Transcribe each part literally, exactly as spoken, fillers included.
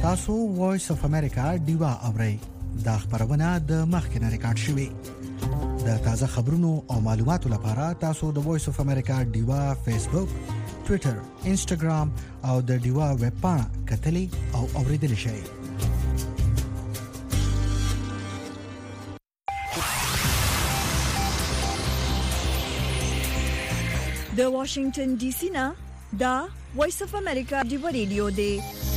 تاسو وایس اف امریکا دیوا اورئ دا خبرونه د مخکنه ریکارډ شوې د تازه خبرونو او معلوماتو لپاره تاسو د وایس اف امریکا دیوا فیسبوک، ټوئیټر، انسټاګرام او د دیوا ویب پاڼه کتلې او اوریدل شئ. د واشنگټن ډي سي نه دا وایس اف امریکا دیوا ریډیو دی.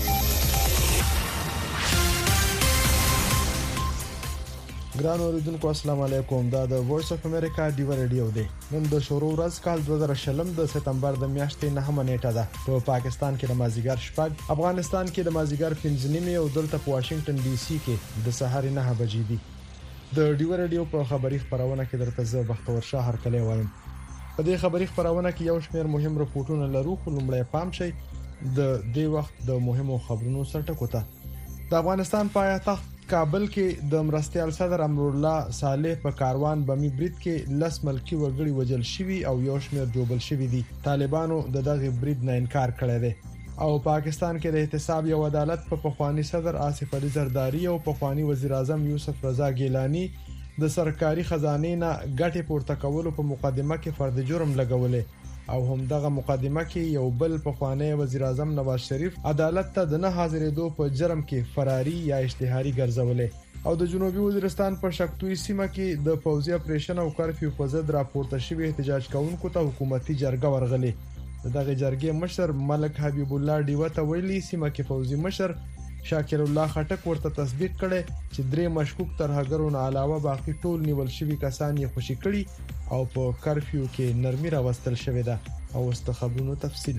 ګران اوریدونکو السلام علیکم. دا د وایس اف امریکا دیوا ریډیو دی. نن د شروع ورځ کال دوه زره شلم د سپتمبر د میاشتې نهمه نیټه ده. په پاکستان کې د مازیګر شپږ، افغانستان کې د مازیګر پنځه نیمه او دلته په واشنگټن ډي سي کې د سهار نه بجې دي. د دیوا ریډیو په خبري خبرونه کې درته زه بختور شاه هرکلی وایم. په دې خبري خبرونه کې یو شمېر مهم رپورټونه لرو، خو لومړی پام شي د دې وخت د مهمو خبرونو سرټکو ته. د افغانستان پایتخت کابل کې د مرستيال صدر امرالله صالح په کاروان بمی برید کې لس ملکی وګړي وجل شوي او یو شمېر جوبل شوي دي. طالبانو د دغه برید نه انکار کړی دی. او پاکستان کې د احتساب یو عدالت په پخوانی صدر آصف علي زرداری او پخوانی وزیر اعظم یوسف رضا ګیلانی د سرکاري خزانه نه ګټه پورته کولو په مقدمه کې فرد جرم لګولې او هم دغه مقدمه کې یو بل پخوانی وزیر اعظم نواز شریف عدالت ته د نه حاضرېدو په جرم کې فراری یا اشتهاري ګرځولې. او د جنوبي وزیرستان په شکتوي سیمه کې د پوځي اپریشن او کرفیو په ضد راپورته شوی احتجاج کوونکو ته حکومتي جرګه ورغلې. دغه جرګې مشر ملک حبیب الله ډیوه ته ویلي سیمه کې پوځي مشر شاکر الله خټک ورته تصدیق کړي چې درې مشکوک ترهګرو نه علاوه باقي ټول نیول شوی کسان یې خوشی کړي او په کرفیو کې نرمي راوستل شوې ده. او است خبرونو تفصیل.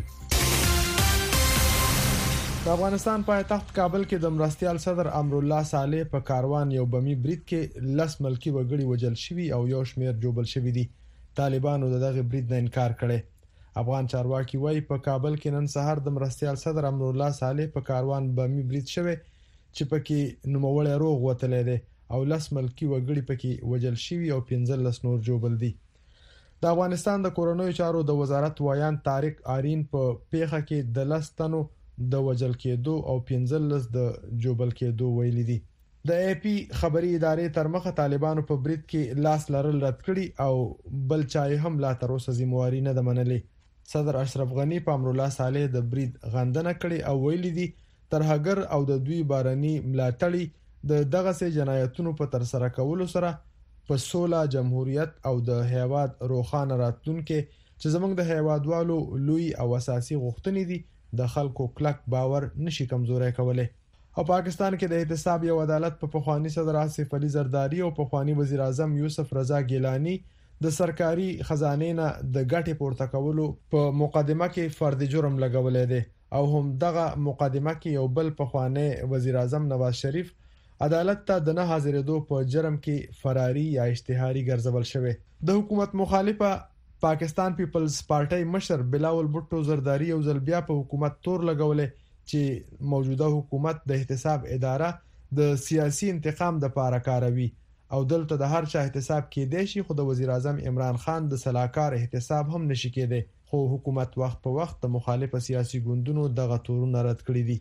د افغانستان پایتخت کابل کې د مرستيال صدر امرالله صالح په کاروان یو بمی برید کې لس ملکی وګړي وجل شوي او یو شمېر جوبل شوي دي. طالبانو دغه برید نه انکار کړي. افغان چارواکي وايي په کابل کې نن سهار د مرستيال صدر امرالله صالح په کاروان بمی برید شوی چې پکې نوموړی روغ وتلی دی او لس ملکی وګړي پکې وجل شوي او پنځلس نور جوبل دي. د افغانستان د کورونوي چارو د وزارت وایان طارق آرین په پیښه کې د لس تنو د وجل کېدو او پنځلس د جوبل کېدو ویلي دي. د ای پی خبري ادارې تر مخه طالبانو په برید کې لاس لرل رد کړي او بل چای هم لا تر اوسه ذمہواری نه ده منلې. صدر اشرف غنی په امرالله صالح د برید غندنه کړي او ویلي دي ترهګر او د دوی بارني ملاتړي د دغه سه جنایتونو په تر سره کولو سره په سوله جمهوریت او د هیواد روخانه راتلونکو چې زمونږ د هیوادوالو لوی او اساسي غوښتنې دي د خلکو کلک باور نشي کمزوري کولای. او پاکستان کې د احتساب یو عدالت په پخوانی صدر آصف علي زرداری او پخوانی وزیر اعظم یوسف رضا ګیلانی د سرکاري خزانه نه د ګټې پورته کولو په مقدمه کې فرد جرم لګولې دی او هم دغه مقدمه کې یو بل پخوانی وزیر اعظم نواز شریف عدالت ته د نه حاضرېدو په جرم کې فراری یا اشتهاري ګرځول شوی. د حکومت مخالفه پاکستان پیپلز پارټي مشر بلاول بوټو زرداری یو ځل بیا په حکومت تور لګولې چې موجوده حکومت د احتساب اداره د سیاسي انتقام د پاره کاروي او دلته د هر چا احتساب کېدای شي، خو د وزیر اعظم عمران خان د سلاکار احتساب هم نشي کېدی. خو حکومت وخت په وخت د مخالفه سیاسي ګوندونو دغه تورونه رد کړی دي.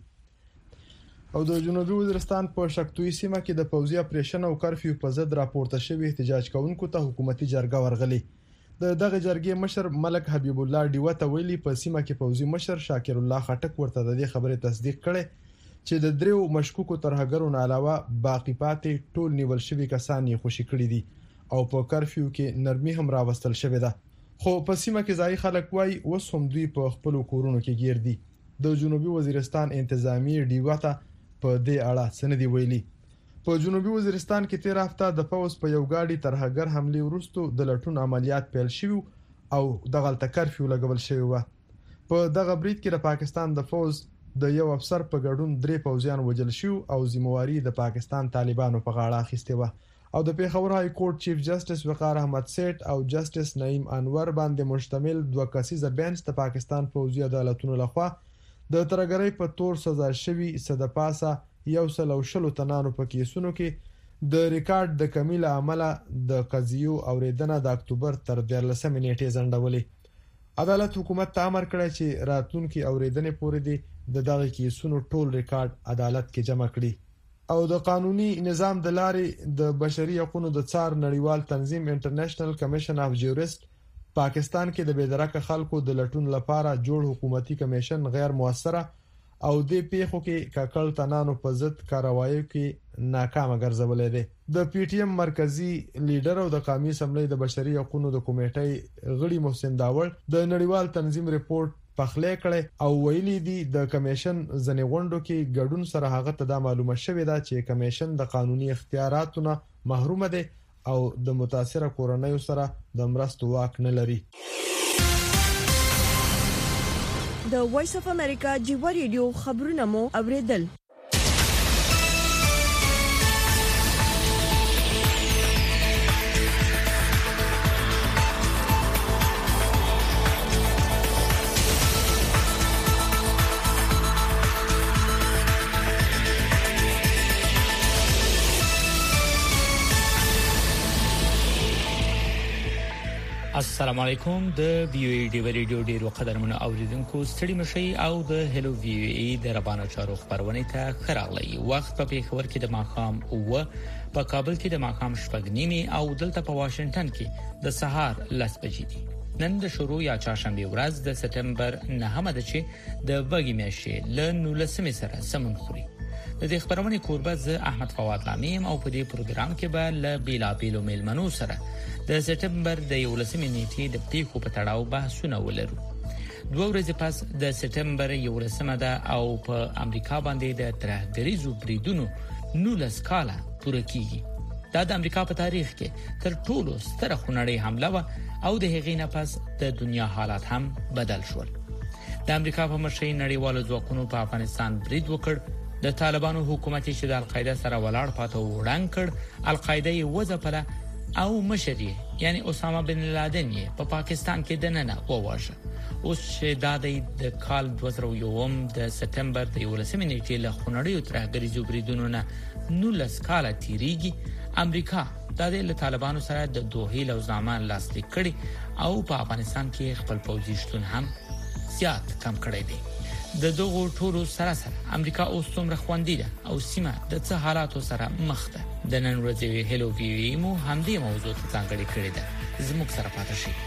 او د جنوبي وزیرستان په شکتوي سیمه کې د پوځي اپریشن او کرفیو په ضد راپورته شوی احتجاج کوونکو ته حکومتي جرګه ورغلې. د دغه جرګې مشر ملک حبیب الله ډیوه ته ویلي په سیمه کې پوځي مشر شاکر الله خټک ورته د دې خبرې تصدیق کړي چې د دریو مشکوکو ترهګرو نه علاوه باقی پاتې ټول نیول شوی کسان یې خوشی کړي دي او په کرفیو کې نرمي هم راوستل شوې ده. خو په سیمه کې ځای خلک وایي اوس هم دوی په خپل کورونو کې گیر دي. د جنوبي وزیرستان انتظامی ډیوه ته په دې اړه سندې ویلي. په جنوبي وزیرستان کې تیر هفته د پوز په یو گاډي ترهګر حمله وروسته د لټون عملیات پیل شوه او دغه تکرفیو لګول شوی و. په دغه برید کې د پاکستان د فوز د یو افسر په ګډون درې پوځیان وجل شو او ذمہواری د پاکستان طالبانو په غاړه اخیسته و. او د پیښور های کورټ چیف جسټس وقار احمد سیټ او جسټس نعیم انور باندې مشتمل دوه کسیزه بینچ د پاکستان پوځي عدالتونو لخوا د ترګرۍ په تور سزا شوی صد پاسه یو سل او شلو تنانو په کیسونو کې د ریکارډ د کمیل عمله د قضیو اوریدنه د اکتوبر تر دیارلسمې نیټې ځنډولې. عدالت حکومت ته امر کړی چې راتلونکي اوریدنې پورې د دغه کیسونو ټول ریکارډ عدالت کې جمع کړي او د قانوني نظام د لارې د بشري حقوقو د څار نړیوال تنظیم انټرنیشنل کمیشن اف جوریست پاکستان کې د بېدرکه خلکو د لټون لپاره جوړ حکومتي کمیشن غیر موثره او د پیښو کې کاکل تنانو په ضد کاروایي کې ناکامه ګرځولې ده د پی ټی ایم مرکزی لیډر او د قومي اسمبلی د بشري حقوقو د کمیټې غړي محسن داوړ د نړیوال تنظیم ریپورت پخلې کړي او ویلي دي د کمیشن ځنې غونډو کې ګډون سره هغه ته د معلومه شوې ده چې کمیشن د قانوني اختیاراتو نه محروم دي او د متاثره کورنۍ سره د مرستو واک نه لري. د وایس اف امریکا جیو ریډیو خبرونه مو اوریدل. السلام علیکم د وی او ای ډی ریډیو ډیرو قدرمنو اوریدونکو ستړي مشي او د هلو وی او ای د ربانو چارو خبرونه ته خراغلی وخت په پیښور کې د ماخام او په کابل کې د ماخام شپږ نیمه او دلته په واشنگټن کې د سهار لس بجې دي. نن د شروع یا چهارشنبه ورځ د سپتمبر نهمه ده چې د وګي میاشتې ل نولسمه سره سمون خوري. د دې خبرونه کوربه ز احمد فواد لامیم او په دې پروګرام کې به ل بیلا بیلو میلمنو سره د سپتمبر د یولسمې نیټې د پیښو په تړاو بحثونه ولرو. دوه ورځې پس د سپتمبر یولسمه ده او په امریکا باندې د ترهګریزو بریدونو نولس کاله پوره کیږي. دا د امریکا په تاریخ کې تر ټولو ستره خونړۍ حمله و او د هغې نه پس د دنیا حالات هم بدل شول. د امریکا په مشرۍ نړیوالو ځواکونو په افغانستان برید وکړ. د طالبانو حکومت چې د القاعده سره ولاړ پاتې وړاند کړ، القاعده یې وځپله او مشر یې یعنی اسامه بن لادن یې په پا پاکستان کې دننه وواژه. اوس چې د د کال دوه زره یو د سپتمبر د یولسمې نیټې له خونړیو ترهګریزو بریدونو نه نولس کاله تیریږي، امریکا د طالبانو سره د دوه لوزنامه لاسلیک کړي او په افغانستان کې خپل پوځي شتون هم زیات کم کړی دی. د دغو ټولو سره سره امریکا اوس څومره خوندي ده او سیمه د څه حالاتو سره مخ ده. د نن ورځې هلو وی وی مو همدې موضوع ته ځانګړې کړې ده. زموږ سره پاتې شئ.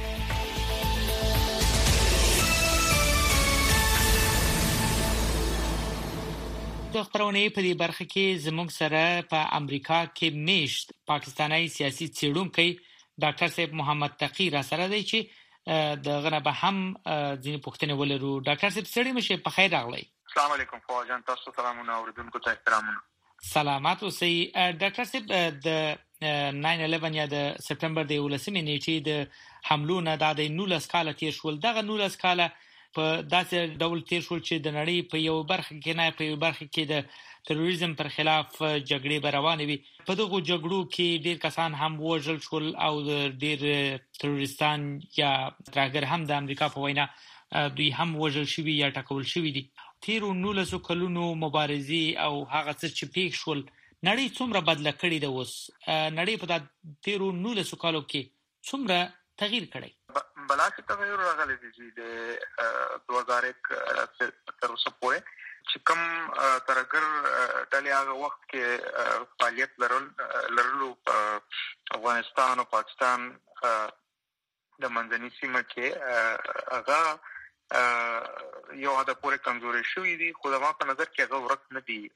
د خبرونه په دې برخه کې زموږ سره په امریکا کې میشت پاکستاني سیاسي څېړونکی ډاکټر صاحب محمد تقی را سره دی چې د غنه به هم ځینې پوښتنې ولرو. ډاکټر صاحب ستړي مشه، په خیر راغلی. السلام علیکم فوجان، تاسو سلامونه اوریدونکو ته احترامونه. سلامات اوسئ. ډاکټر صاحب د ناین الیون یا د سپتمبر د یولسمې نیټې د حملو نه د نولس کاله تیر شول. دغه نولس کاله په داسې ډول تیر شول چې د نړۍ په یو برخه کې نه په یو برخه کې د تروریزم پر خلاف جګړې روانې وي. په دغه جګړو کې ډیر کسان هم وژل شول او ډیر تروریستان یا ترهګر هم د امریکا په وینا دوی هم وژل شوي یا ټکول شوي دي. تیرو نولسو کلونو مبارزې او هغه څه چې پیښ شول نړۍ څومره بدله کړې ده. اوس نړۍ په تیرو نولسو کالو کې څومره تغییر کړی؟ بلا چې تغییر راغلی دی د دوه هزار یک تر اوسه پورې چې کوم ترهګر ډلې هغه وخت کې فعالیت لرل لرلو په افغانستان او پاکستان د منځنۍ سیمه کې هغه یو حد پورې کمزوري شوې دي، خو زما په نظر کې هغه ورک نه دي.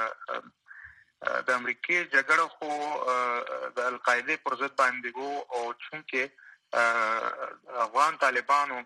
د امریکای جګړه خو د القاعده پر ضد باندې وو او چونکه افغان طالبانو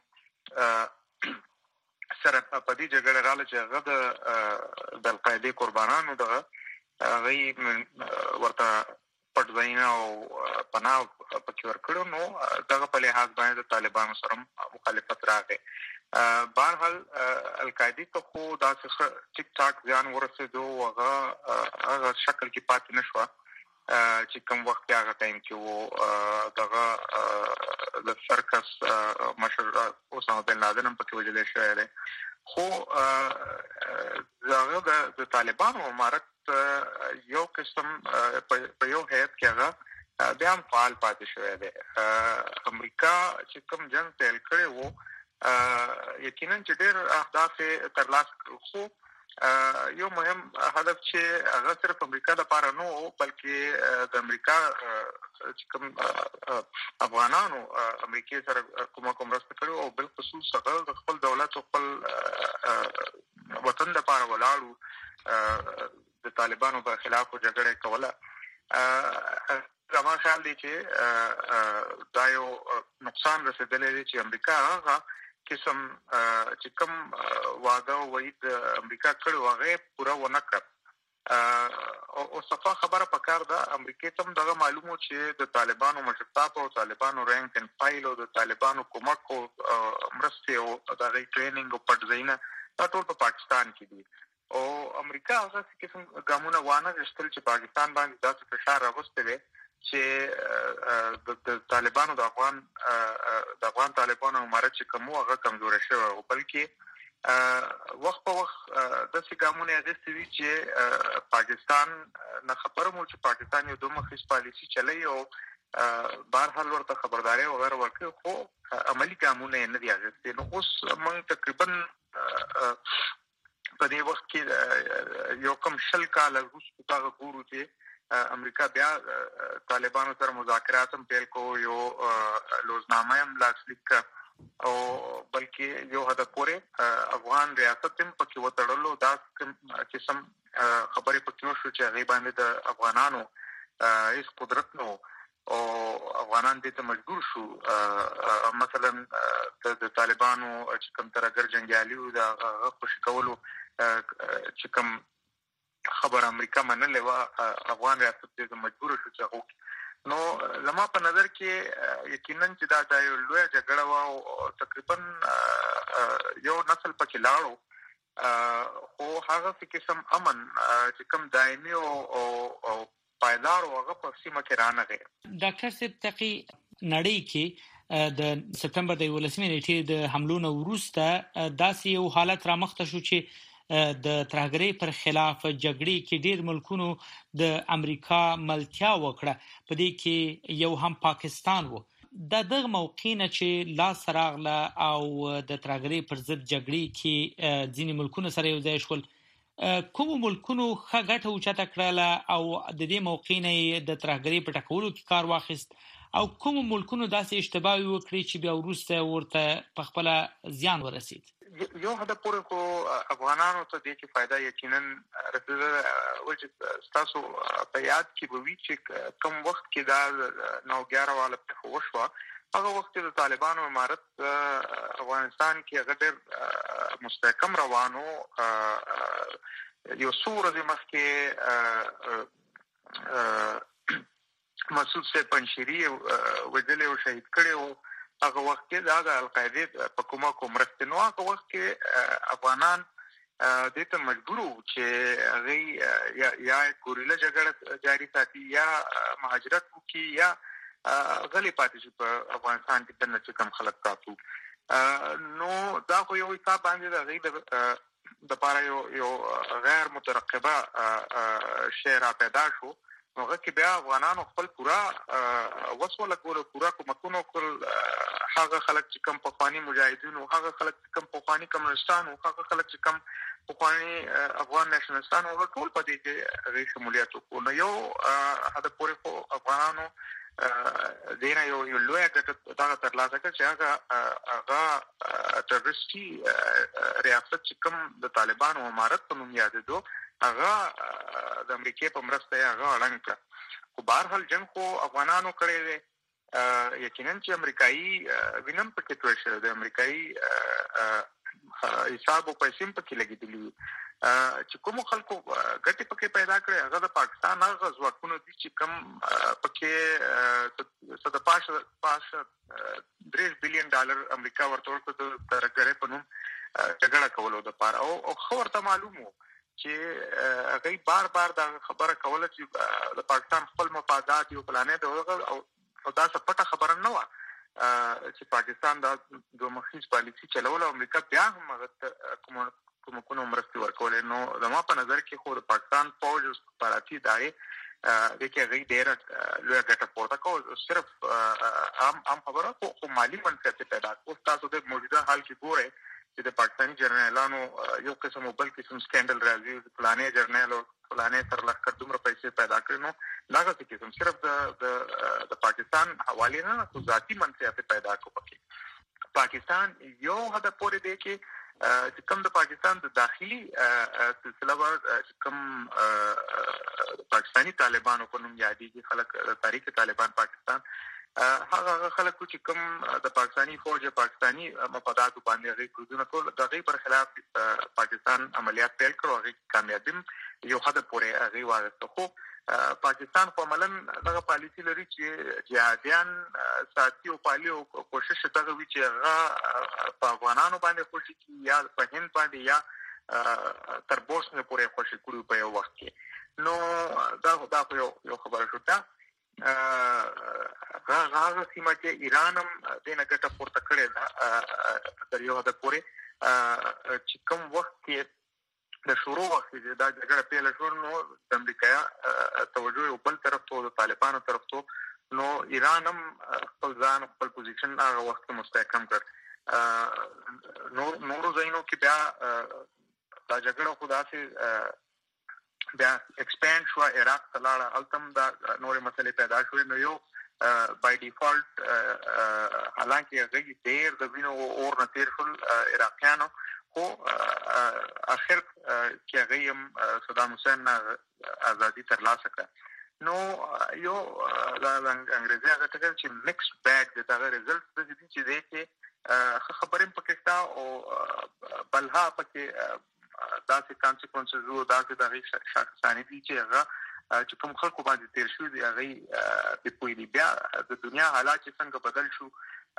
سره په دې جګړه رااله چې هغه د القاعده قربانانو دغه هغه ورته پټ او پناه پکې ورکړو، نو دغه په لحاظ باندې طالبانو سره مخالفت راغی. بهرحال القاعده ته خو داسې ټیک ټاک ځان ورسېدو، هغه هغه شکل کې پاتې نشو چې کوم وخت هغه ټایم کې وو. دغه د سرکس مشر اسامه بن لادن هم پکې وژل شوی دی، خو هغه د طالبانو امارت یو قسم په یو هیئت کې هغه بیا هم فعال پاتې شوی دی. امریکا چې کوم جنګ پیل کړی وو یقینا چې ډېر اهداف ترلاسه کړو خو یو مهم هدف چې هغه صرف امریکا لپاره نه و بلکې د امریکا چې کوم افغانانو امریکای سره کومه کوم راسته کړو او بل خصوص هغه د خپل دولت او خپل وطن لپاره ولاړو د طالبانو په خلاف جګړه کوله. زما خیال دی چې دا یو نقصان رسیدلی دی چې امریکا هغه قسم چې کوم وعده وعید امریکا کړو هغه پوره ونه کړ. او صفه خبره پکار ده امریکای ته دغه معلومو چې د طالبانو مشرتاب او طالبانو رینک ان فایل او د طالبانو کومک او مرسته او دغه ټریننګ او پټ زینه دا ټول په پاکستان کې دي او امریکا هغه قسم ګامونه وانه غشتل چې پاکستان باندې داسې فشار راوستي وي چې د طالبانو د افغان د افغان طالبانو امارت چې کوم هغه کمزوري شوی او بلکې وخت په وخت د سګامونه غوښتي وي چې پاکستان نه خبره مو چې پاکستان یو دوه مخکې پالیسی چلای او بهر حال ورته خبرداري او غیر ورکړي خو عملی ګامونه نه دی غوښتي. نو اوس موږ تقریبا په دې وخت کې یو کم شل کال وروسته دا ګورو چې امریکا بیا طالبانو سره مذاکرات هم پیل کو یو لوزنامه هم لاسلیک او بلکې یو حد پورې افغان ریاست هم پکې وتړلو دا قسم خبرې پکې وشو چې هغه باندې د افغانانو هیڅ قدرت نو او افغانان دې ته مجبور شو مثلا د طالبانو چې کوم ترګر جنگیالي دا خوشی کولو چې کوم خبر امریکا منلې و افغان ریاست دې مجبور شو چې هغه نو زما په نظر کې یقینا چې دا د یو لوی جګړه و او تقریبا یو نسل پکې لاړو خو هغه قسم امن چې کوم دایمي او پایدار هغه په سیمه کې رانغی. ډاکټر صاحب تقی نړۍ کې د سپتمبر د یولسمې نیټې د حملو نه وروسته داسې یو حالت را مخته شو چې د ترهګرۍ پر خلاف جګړې کې ډېر ملکونو د امریکا ملتیا وکړه په دې کې یو هم پاکستان و. د دغه موقع نه چې لاس راغله او د ترهګرۍ پر ضد جګړې کې ځینې ملکونو سره یو ځای شول کوم ملکونو ښه ګټه اوچته کړله او د دې موقع نه د ترهګرۍ په ټکولو کې کار واخیست او کوم ملکونو داسې اشتباه وکړي چې بیا وروسته ورته په خپل زیان ورسید. یو هدا پورې کو افغانانو ته د کې فائدہ یقینا رسیدل او چې تاسو په یاد کې به وی چې کوم وخت کې دا نو ګیاره والا په وشو هغه وخت د طالبانو امارت افغانستان کې هغه ډېر مستحکم روانو یو سور د مخکې مسعود سے پنشيري وجلې او شهید کړي او هغه وخت کې دا د القاعده په کومه کوم رستنو هغه وخت کې افغانان د ته مجبور وو چې هغه یا یا ګوریلا جګړه جاری ساتي یا مهاجرت وکي یا غلي پاتې شي په افغانستان کې د نڅ کم خلک تاسو نو دا خو یو حساب باندې د غي د پاره یو یو غیر مترقبه شعر پیدا شو نو هغه بیا افغانانو خپل پورا وسوله کول پورا کومکونو کول هغه خلک چې کم په خواني مجاهدینو هغه خلک چې کم په خواني کمونستانو هغه خلک چې کم په خواني افغان نېشنلستانو هغه ټول په دې کې غي شمولیت وکړو نو یو هدا پورې په افغانانو دینه یو یو لوی ګټه دا ترلاسه کړ چې هغه هغه ترورستي ریاست چې کوم د طالبانو امارت په نوم یادېدو هغه د امریکای په مرسته هغه اعلان کړ خو بهر حال جنگ خو افغانانو کړی دی یقینا چې امریکایي وینم پکې توی شوی دی امریکایي حساب او پیسې پکې لګېدلې چې کوم خلکو ګټه پکې پیدا کړې هغه د پاکستان هغه ځواکونو دي چې کم پکې څه د پاشه پاشه درې بلین ډالر امریکا ورته ورکړ د ترګره په نوم جګړه کولو د پاره او خو ورته معلومو چې هغه بار بار دا خبره کوله چې د پاکستان خپل مفادات یو پلانې دی او دا څه پټه خبره نه و چې پاکستان دا دوه مخیز پالیسی چلول او امریکا بیا هم هغه کوم کوم کوم مرستي ورکول نو زموږ په نظر کې خو د پاکستان فوج او استخباراتي ادارې د کې غي ډېر لوی ګټه پورته کو صرف عام عام خبره کو مالی منفعت پیدا کو تاسو د موجوده حال کې ګوره چې د پاکستاني جرنالانو یو قسم او بل قسم سکینډل راځي پلانې جرنال او پلانې تر لږ کړ دومره پیسې پیدا کړي نو دا څه قسم صرف د د پاکستان حواله نه خو ذاتی منفعت پیدا کو پکې پاکستان یو هدا پورې دی کې چې کوم د پاکستان د داخلي سلسله ور کوم پاکستانی طالبانو په نوم یادېږي خلک تاریخ طالبان پاکستان هغه خلک چې کوم د پاکستانی فوج پاکستانی مفادات باندې غي کوډونه ټول د غي پر خلاف پاکستان عملیات پیل کړو هغه کامیابی یو حد پورې هغه واغسته خو پاکستان په عملاً دغه پالیسی لري چې جهادیان ساتي او پالي او کوشش دغه وی چې هغه په افغانانو باندې خوشي کی یا په هند باندې یا تر بوسنه پورې خوشي کړو په یو وخت کې نو دا دا یو یو خبره شو دا هغه سیمه چې ایران هم د نه ګټه پورته کړې ده تر یو حد پورې چې کوم وخت کې د شروع وخت کې دا جګړه پیل شو نو د امریکا توجه یو بل طرف ته د طالبانو طرف ته نو ایران هم خپل ځان خپل پوزیشن هغه وخت مستحکم کړ نو نورو ځایونو کې بیا دا جګړه خدا سي بیا ایکسپاند شو عراق تلاړه التم دا نورې مسلې پیدا شوې نو یو بای ډیفالت حالانکه هغه ډېر د وینو اور نه تیر شول عراقیانو خو اخر کې هغه هم صدام حسین ازادي ترلاسه کړه نو یو د انګریزي هغه څه چې مکس بیگ دغه ریزلټ د دې چې دی چې خبرې پکې او بلها پکې دا څه کانسیکوئنسز وو دا څه د شخصاني دي چې هغه چې کوم خلکو باندې تیر شو دی هغه د پوی بیا د دنیا حالات چې څنګه بدل شو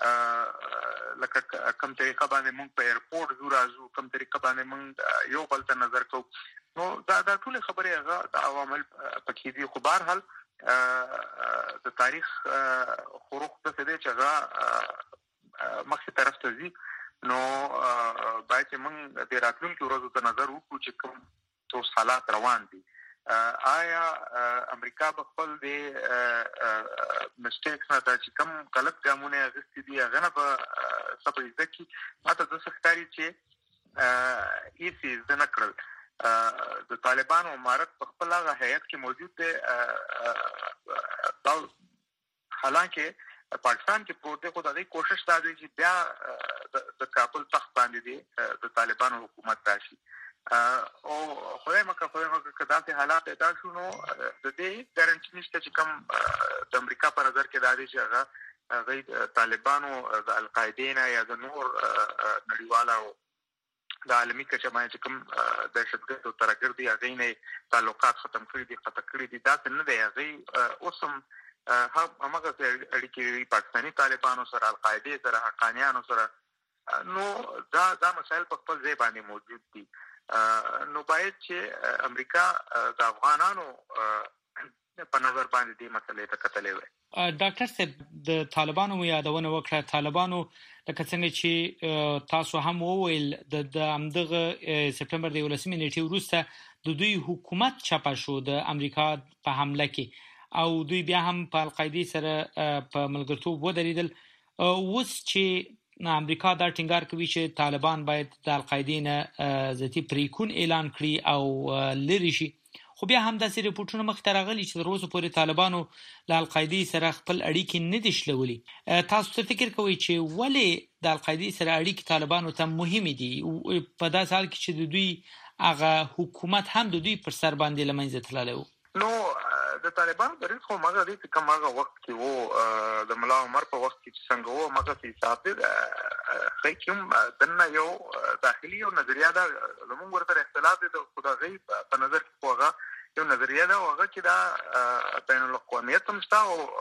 لکه کوم طریقه باندې موږ په ایرپورټ زو راځو کوم طریقه باندې موږ یو بل ته نظر کوو نو دا د ټول خبرې هغه د عوامل پکې دي خو بهر حال د تاریخ خروج د څه دی چې هغه مخکې طرف ته ځي نو باید چې موږ د راتلونکو ورځو ته نظر وکړو چې کوم څه حالات روان دي آیا امریکا په خپل د مسټیکس نه چې کوم غلط ګامونه اخیستي دي هغه نه په سبب ځکه ماته د سختاري چې ایسي د نکړل د طالبانو امارت په خپل هغه هیئت کې موجود دی حالانکه پاکستان کې پروت خو دغه کوشش دا دی چې بیا د کابل تخت باندې دی د طالبانو حکومت راشي او خدای مکه خدای مکه کدا ته حالات پیدا شو نو د دې ګارانټي نشته چې کوم د امریکا په نظر کې دا دی چې هغه هغه طالبانو د القاعده یا د نور نړیوالو د عالمي کچه باندې کوم دهشتګرد او ترګردي هغه نه تعلقات ختم کړی دي قطع کړی دي دا څنګه دی هغه اوسم هم هغه اړیکې پاکستاني طالبانو سره القاعده سره حقانيانو سره نو دا دا مسائل په خپل ځای باندې موجود دي نو باید چې امریکا د افغانانو په نظر باندې دې مسلې ته کتلې وي ډاکټر صاحب د طالبانو یادونه وکړه طالبانو لکه څنګه چې تاسو هم وویل د امدغه سپټمبر د یولسمې نیټې وروسته د دوی حکومت چاپه شو د امریکا په حمله کې او دوی بیا هم په القاعده سره په ملګرتوب ودرېدل اوس چې امریکا دا ټینګار کوي چې طالبان باید د القاعده نه ذاتی پریکون اعلان کړي او لری شي خو بیا هم د ریپورتونو مخ ته راغلي چې تر اوسه پورې طالبانو له القاعده سره خپل اړیکې نه دي شلولي تاسو څه فکر کوئ چې ولې د القاعده سره اړیکې طالبانو ته مهمه دي په داسې حال کې چې د دوی هغه حکومت هم د دوی پر سر باندې لمنځه تللی و نو د طالبانو د ریښو مګه دې چې کوم هغه وخت کې وو د ملا عمر په وخت کې څنګه وو مګه چې حساب دې خې کوم دنه یو داخلي او نظریه دا زموږ ورته اختلاف دي خو دا غي په نظر کې هغه یو نظریه دا هغه چې دا بین الاقوامیت هم شته او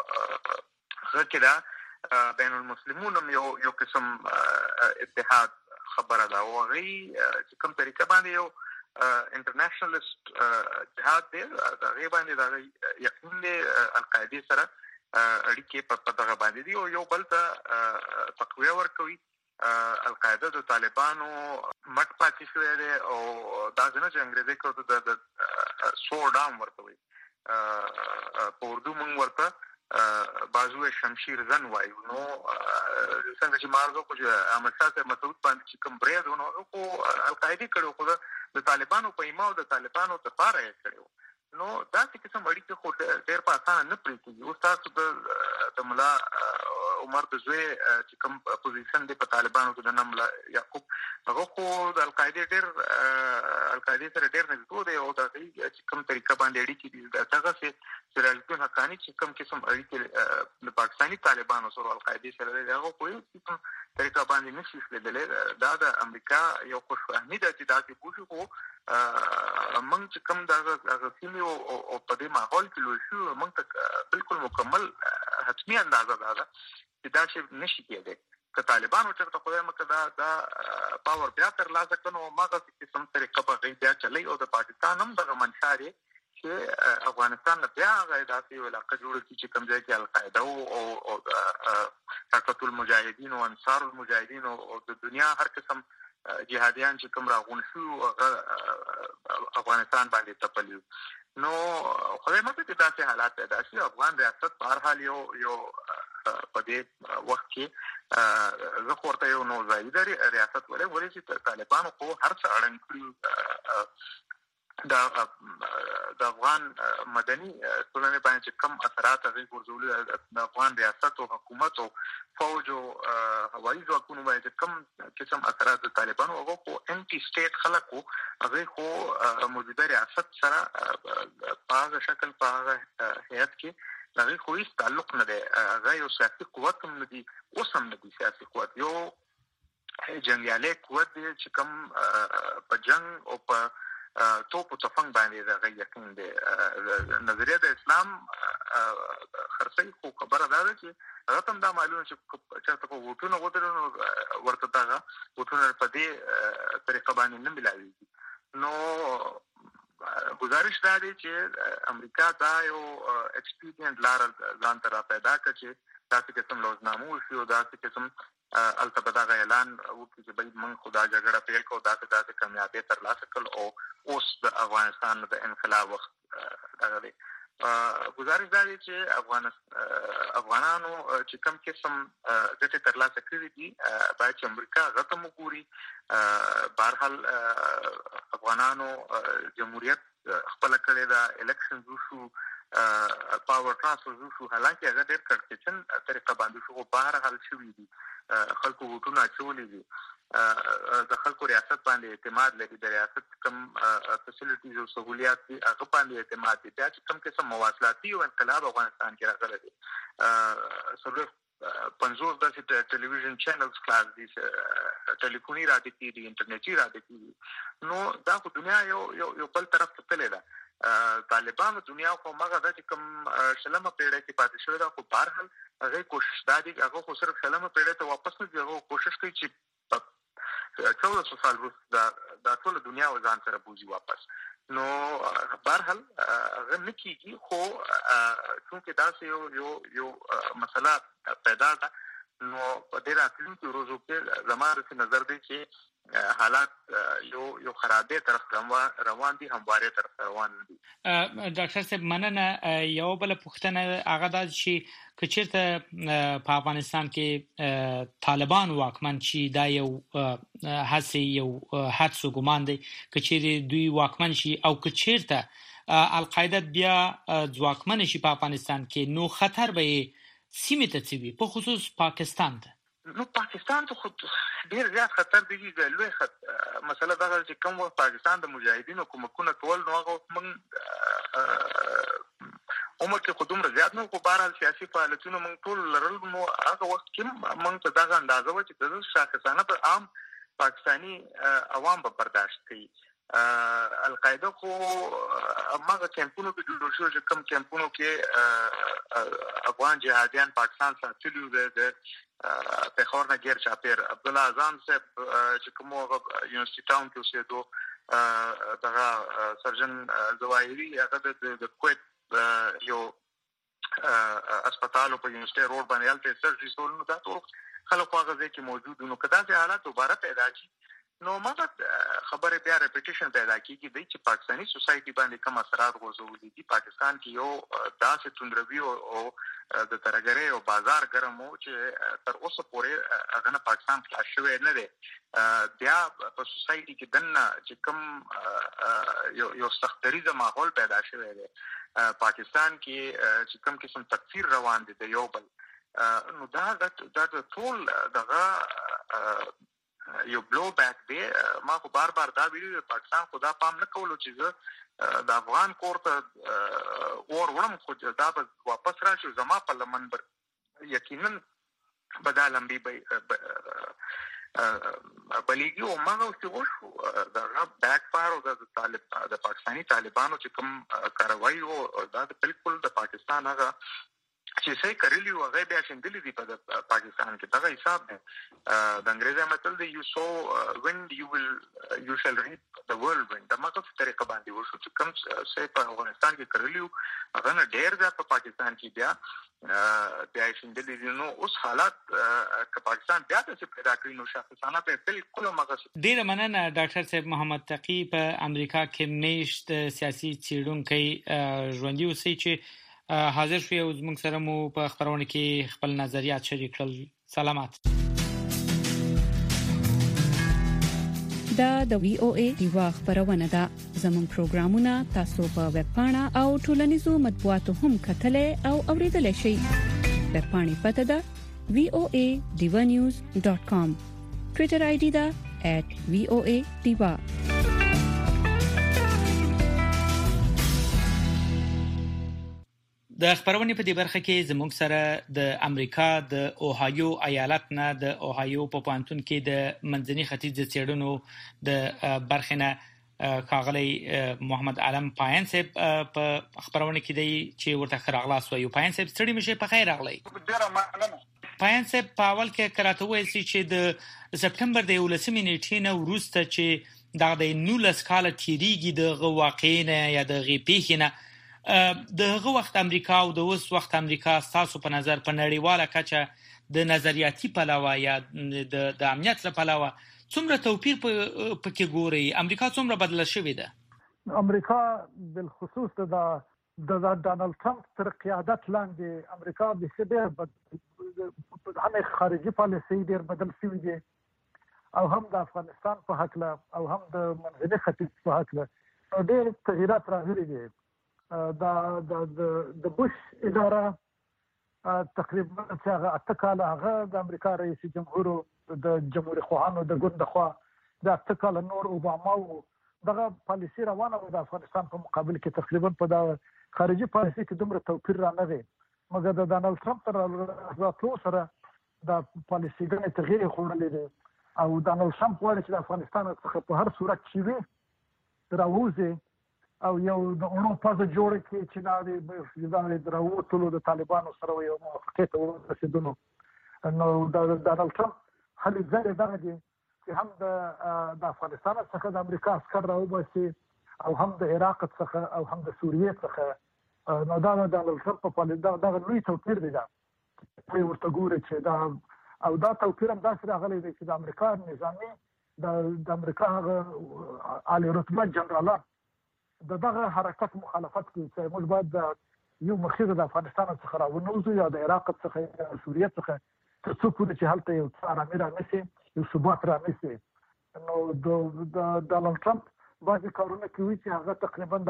هغه چې دا بین المسلمون یو یو قسم اتحاد خبره ده او غي چې کوم طریقه باندې یو انټرنیشنلست جهاد دی دا غي باندې دا یقین دی القاعده سره اړیکې په دغه باندې دی او یو بل ته تقویه ورکوي القاعده د طالبانو مټ پاتې شوی دی او دا څنګه چې انګریزي کوته د سور ډام ورکوي په اردو موږ ورته بازو شمشیر زن وایو. نو څنګه چې مارزو کو چې احمد شاه صاحب مسعود باندې چې کوم بریډ ونه او القاعده کړو خو د طالبانو په ایماو د طالبانو ته پاره یې کړو. نو دا چې کوم اړیکه خو ډېر په اسانه نه پریږدي. اوس تاسو د د ملا عمر د زوی چې کوم پوزیشن دی په طالبانو کې د نام ملا یعقوب هغه خو د القاعده ډېر القاعده سره ډېر نږدې دی او د چې کوم طریقه باندې اړیکې دي دغه څه سراجدین حقانی چې کوم قسم اړیکې د پاکستاني طالبانو سره القاعده سره هغه په کوم طریقه باندې نشي لیدل. دا د امریکا یو خوشفهمي ده چې دا چې پوښي خو موږ چې کوم دغه سیمه او په دې ماحول کې لوي شو موږ ته بالکل مکمل حتمی اندازه ده چې دا شی نشي کېدی. که طالبانو چې خدای مکه دا دا پاور بیا تر لاسه کړو ماغه چې کوم طریقه په غي بیا چلی او د پاکستان هم دغه منشاري چې افغانستان بیا غیداتي علاقه جوړ کړي چې کوم ځای کې القاعده او او حرکت المجاهدین او انصار المجاهدین او د دنیا هر قسم جهادیان چې کوم راغون شو افغانستان باندې تپلیو. نو خدای مکه چې داسې حالات پیدا شي افغان ریاست په هر حال یو یو په دې وخت کې زه خورته یو نو ځای ریاست ولې ولې چې طالبانو خو هر څه اړن کړی دا د افغان مدني ټولنې باندې چې کم اثرات هغه ګرځولي د افغان ریاست او حکومت او فوج او هوایي ځواکونو باندې کم قسم اثرات د طالبانو هغه خو انټي سټیټ خلکو هغه خو موجوده ریاست سره په هغه شکل په هغه هیئت کې هغه خو هیڅ تعلق نه دی. هغه یو سیاسي قوت هم نه دی اوس هم نه دی سیاسي قوت یو جنګیالي قوت دی چې کم په جنگ او په تو په تفنګ باندې دا یقین دی. نظریه د اسلام خرڅي خو خبره ده چې هغه هم دا معلومه چې چېرته په وټونو ودرنو ورته دا وټونو په دې طریقه باندې نه ملایوي. نو گزارش دا دی چې امریکا دا یو ایکسپیریئنس لار ځان ته را پیدا کړ چې تاسو کوم لوزنامو شو دا قسم البته دا اعلان وکړي چې باید موږ خدا جګړه پیل کوو دا چې دا کامیابی تر لاسه کړل او اوس د افغانستان د انقلاب وخت دا دی. گزارش دا دی چې افغان افغانانو چې کوم قسم ګټه تر لاسه کړې دي باید چې امریکا غته وګوري. بهرحال افغانانو جمهوریت خپل کړی دا الیکشن شو پاور ترانسفر شو حالانکه هغه ډېر کړکېچن طریقه باندې شو بهر حل شوی دي خلکو وټونه اچولې دي د خلکو ریاست باندې اعتماد لري د ریاست کم فیسیلیټیز او سہولیات دي هغه باندې اعتماد دي چې کوم قسم مواصلاتي او انقلاب افغانستان کې راغلی دی. سره پنځوس داسې ټلویزیون چینلز خلاص دي ټلیفوني رادیو دي انټرنیټي رادیو دي. نو دا خو دنیا یو یو یو بل طرف ته تللی ده. طالبانو دنیا خو مغه د کوم شلمه پیړۍ کې پاتې شوی دا خو بهرحال هغه کوشش دا دی هغه خو صرف شلمه پیړۍ ته واپس نه دی هغه کوشش کوي چې څلور سوه کال وروسته دا ټول دنیا ځان سره بوزي واپس. نو بهرحال هغه نه کیږي خو څنګه دا یو یو یو مسله پیدا ده. نو په دې راتلونکي ورځو کې زموږ نظر دی چې حالات یو یو خرابې طرف روان دي همواره طرف روان دي. ډاکټر صاحب مننه. یو بل پوښتنه هغه د چې کچېرته په افغانستان کې طالبان واکمن شي دا یو هڅه یو حدس ګمان دی کچېرته دوی واکمن شي او کچېرته القاعده بیا ځواکمن شي په افغانستان کې نو خطر به سیمه ته چوي په خصوص پاکستان ته. نو پاکستان ته خود ډیر زیات خطر دی چې لوی خطر مسله دا چې کوم وخت پاکستان د مجاهدینو کومکونه ټول نو هغه موږ عمر کې خودم زیات نو کو بهرحال سیاسي فعالیتونه موږ ټول لرل نو هغه وخت کې موږ ته دا اندازه و چې د شاخصانه پر عام پاکستانی عوام به برداشت کړي. القاعده خو هغه کمپونو کې جوړ شو چې کوم کمپونو کې افغان جهادیان پاکستان ساتلو د په خورنه غیر چاپیر عبد الله اعظم صاحب چې کوم یونیورسيټي ټاون کې اوسېدو دغه سرجن زواهری هغه د کویت یو اسپیټال په یونیورسيټي روډ باندې الته سرجري سولنو دا ټول خلک هغه ځای کې موجود نو کدا چې حالات دوباره پیدا شي نو ماته خبره بیا ریپیټیشن پیدا کیږي د چې پاکستاني سوسايټي باندې کوم اثرات غوځولي دي. پاکستان کې یو داسې توندروي او د ترګرې او بازار ګرمو چې تر اوسه پورې هغه نه پاکستان خلاص شوی نه دی. بیا په سوسايټي کې دنه چې کوم یو یو سختریزه ماحول پیدا شوی دی. پاکستان کې چې کوم قسم تکفیر روان دي د یو بل، نو دا د ټول دغه یو بلو بیک دی. ما خو بار بار دا ویلي پاکستان خو دا پام نه کولو چې د افغان کور ته اور وړم، خو دا به واپس راشي زما په لمن بر یقینا به دا لمبي بلیږي. او ما چې وشو دغه بیک فایر او د طالب د پاکستاني طالبانو چې کوم کاروایي او دا بالکل د پاکستان هغه چې څه کړلی و هغه بیا شندلې دي په پاکستان کې. دغه حساب دی د انګریزي متل دی یو سو ویند یو ویل یو شل ریپ د ورلد ویند. د ماته په طریقه باندې وشو چې کوم څه په افغانستان کې کړلی هغه نه ډېر ځا په پاکستان کې بیا بیا شندلې دي. نو اوس حالات که پاکستان بیا څه پیدا کړی نو شخصانه په بالکل مغص. ډیر مننه ډاکټر صاحب محمد تقی په امریکا کې میشت سیاسي څېړونکی ژوندۍ اوسئ چې حاضر شوی او زموږ سره مو په خبرونه کې خپل نظریات شریک کړل. سلامات. دا د وی او ای دیوا خبرونه ده. زموږ پروګرامونه تاسو په ویب پاڼه او ټولنیزو مطبوعاتو هم کتلای او اوریدلای شئ. ویب پاڼې پته ده وی او ای دیوا نیوز ډاٹ کام. ټوئیټر آی ډي ده ایٹ وی او ای دیوا. د خبرونې په دې برخه کې زموږ سره د امریکا د اوهایو ایالت نه د اوهایو په پوهنتون کې د منځني ختیځ د څېړنو د برخې نه ښاغلی محمد علم پاین صاحب په خبرونه کې دی چې ورته ښه راغلاست وایو. پاین صاحب ستړي مشه په خیر راغلی. پاین صاحب په اول کې کراته وایي چې د سپټمبر د یولسمې نیټې نه وروسته چې دا د نولس کاله تیریږي د واقعې نه یا د غي پیښې نه د هغه وخت امریکا او د اوس وخت امریکا تاسو په نظر په نړیواله کچه د نظریاتي پلوه یا د د امنیت له پلوه څومره توپیر پکې ګوري؟ امریکا څومره بدله شوې ده؟ امریکا بالخصوص د د ډانلډ ټرمپ تر قیادت لاندې امریکا به څه ډېر هم خارجي پالیسي ډېر بدل شوې دي او هم د افغانستان په حق له او هم د منځني ختیځ په حق له ډېر تغیرات راغلي دي. دا د د بوش اداره تقریبا چې هغه اته کاله هغه د امریکا رئیس جمهور د جمهوریت خوانو د ګوند خوا د اته کاله نور اوباما دغه پالیسي روانه و د افغانستان په مقابل کې تقریبا په دا خارجي پالیسي کې دومره توپیر را نه دی، مګر د ډانلډ ټرمپ تر راتلو سره د پالیسي ګڼې تغییر خوړلی دی او ډانلډ ټرمپ غواړي چې د افغانستان څخه په هر صورت چې وي راووځي او یو د اروپا د جوړ کې چې دا د راووتلو د طالبانو سره یو موافقې ته ورسېدلو. نو د ډانلډ ټرمپ هلې ځای دغه دی چې هم د افغانستان څخه د امریکا عسکر راوباسي او هم د عراق څخه او هم د سوریې څخه. نو دا د ډانلډ ټرمپ په پالیسي دغه لوی توپیر دی. دا ورته ګوري چې دا او دا توپیر هم داسې راغلی دی چې د امریکا نظامي د امریکا هغه عالي رتبه جنرالان د دغه حرکت مخالفت کوي چې موږ باید د یو مخیر د افغانستان څخه راونوځو یا د عراق څخه یا سوریې څخه تر څو پورې چې هلته یو څه ارامي رانشي، یو ثبات رانشي. نو د ډانلډ ټرمپ بعضې کارونه کوي چې هغه تقریبا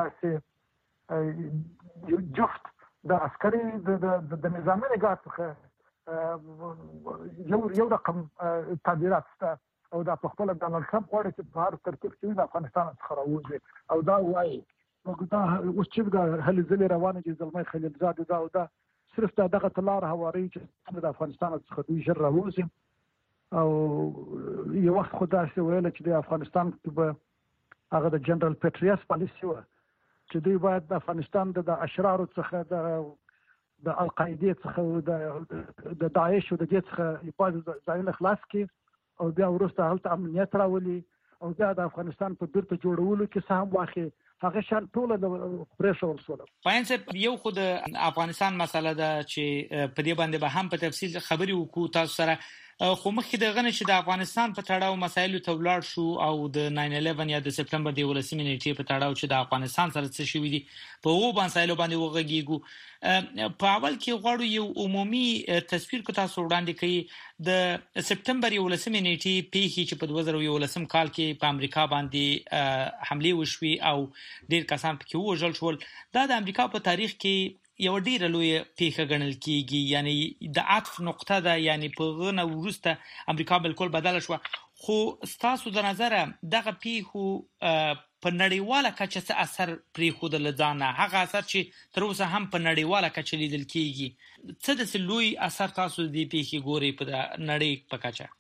داسې جفت د عسکري د نظامي نګاه څخه یو رقم تعبیرات شته او دا په خپل ډانلډ ټرمپ غواړي چې په هر ترتیب کې د افغانستان څخه راوځي او دا وایي نو دا اوس چې د هلې ځلې روانې دي زلمی خلیلزاد دا او دا صرف دا دغه تلار هواري چې د افغانستان څخه دوی ژر راوځي. او یو وخت خو داسې ویل چې د افغانستان په هغه د جنرال پیټریاس پالیسي وه چې دوی باید د افغانستان د اشرارو څخه د د القاعدې څخه د داعش او د دې څخه حفاظت ځایونه خلاص کړي او بیا وروسته هلته امنیت راولي او بیا د افغانستان په بیرته جوړولو کې سهم واخلي. هغه شان ټول د پریشر وسول. پاین صاحب یو خو د افغانستان مسله ده چې په دې باندې به هم په تفصیل خبرې وکړو تاسو سره. خو مخکې د غنښ د افغانستان په تړاو مسایلو ته ولاړ شو او د ناین الیون یا د سپټمبر د ولسمې نیټې په تړاو چې د افغانستان سره څه شوي دي په هغو مسایلو باندې وغږیږو. په اول کې غواړو یو عمومي تصویر کو تاسو وړاندې کړئ د سپټمبر ولسمې نیټې پیښې چې په دوه زره یولسم کال کې په امریکا باندې حمله وشوي او ډېر کسان پکې وژل شول. دا د امریکا په تاریخ کې یو ډیره لوی پیښه ګڼل کیږي، یعنی د عطف نقطه ده، یعنی په غنه ورسته امریکا بالکل بدل شو. خو ستاسو د نظر دغه پیښو په نړیواله کچه څه اثر پرې خو د لځانه هغه اثر چې تر اوسه هم په نړیواله کچه لیدل کیږي، څه د لوی اثر تاسو د پیښې ګوري په نړۍ په کچه؟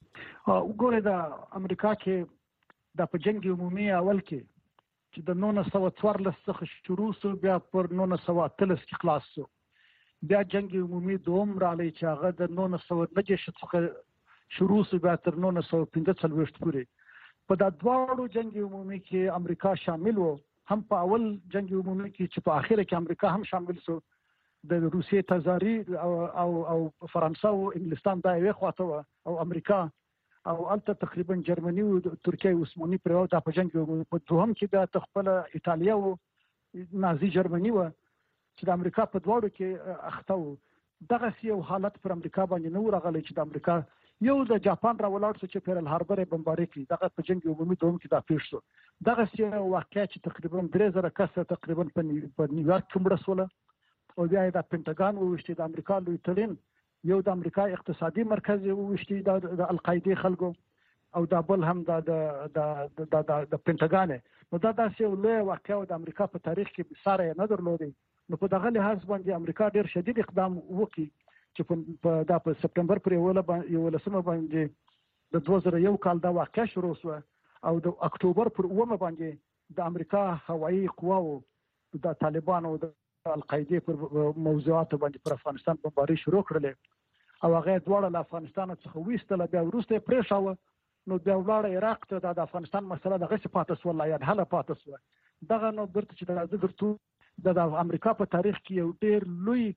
وګوره د امریکا کې د په جنگ عمومي اول کې چې د نولس سوه څوارلس څخه شروع شو، بیا پر نولس سوه اتلس کې خلاص شو. بیا جنگ عمومي دوم رالی چې هغه د نولس سوه نهه دېرش څخه شروع شو بیا تر نولس سوه پنځه څلوېښت پورې. په دا دواړو جنگ عمومي کې امریکا شامل و، هم په اول جنگ عمومي کې چې په اخر کې امریکا هم شامل شو. د روسیې تزاری او او او فرانسه او انګلستان دا یو خواته و او امریکا او الته تقریبا جرمني او ترکیه عثماني پر او د پجنګ په دوهم کې د تخپل ایتالیا او نازي جرمني و چې د امریکا په دواړو کې اخته و. دغه یو حالت پر امریکا باندې نو راغلی چې د امریکا یو د جاپان را ولاړ شو چې پیرل هاربر بمباري کړي. دغه پجنګ عمومي دوم کې دا پیښ شو. دغه یو واقعیا چې تقریبا درې زره کسه تقریبا په نیویارک کې مړه شول او بیا د پینټاګان وشتي د امریکا لوی تړین یو د امریکا اقتصادي مرکز وشتي د القاعده خلکو او د بل هم د د د د پینټاګان. نو دا داسې یو لوی واقعیا د امریکا په تاریخ کې ساره نه درلودي. نو په دغه لحاظ باندې امریکا ډیر شدید اقدام وکړي چې په د په سپټمبر پر یو لسمه باندې د دوه زره یو کال دا واقعیا شروع شو او د اکتوبر پر اومه باندې د امریکا هوایي قواو د طالبانو او د القاعده پر موضوعات باندې پر افغانستان بمباري شروع کړل او هغه دواړه له افغانستان څخه وېستل. بیا وروسته پرې شو نو بیا ولاړ عراق ته د افغانستان مسله دغه څه پاتې شو، لا یاد هله پاتې شو. دغه نو برته چې د درتو د امریکا په تاریخ کې یو ډیر لوی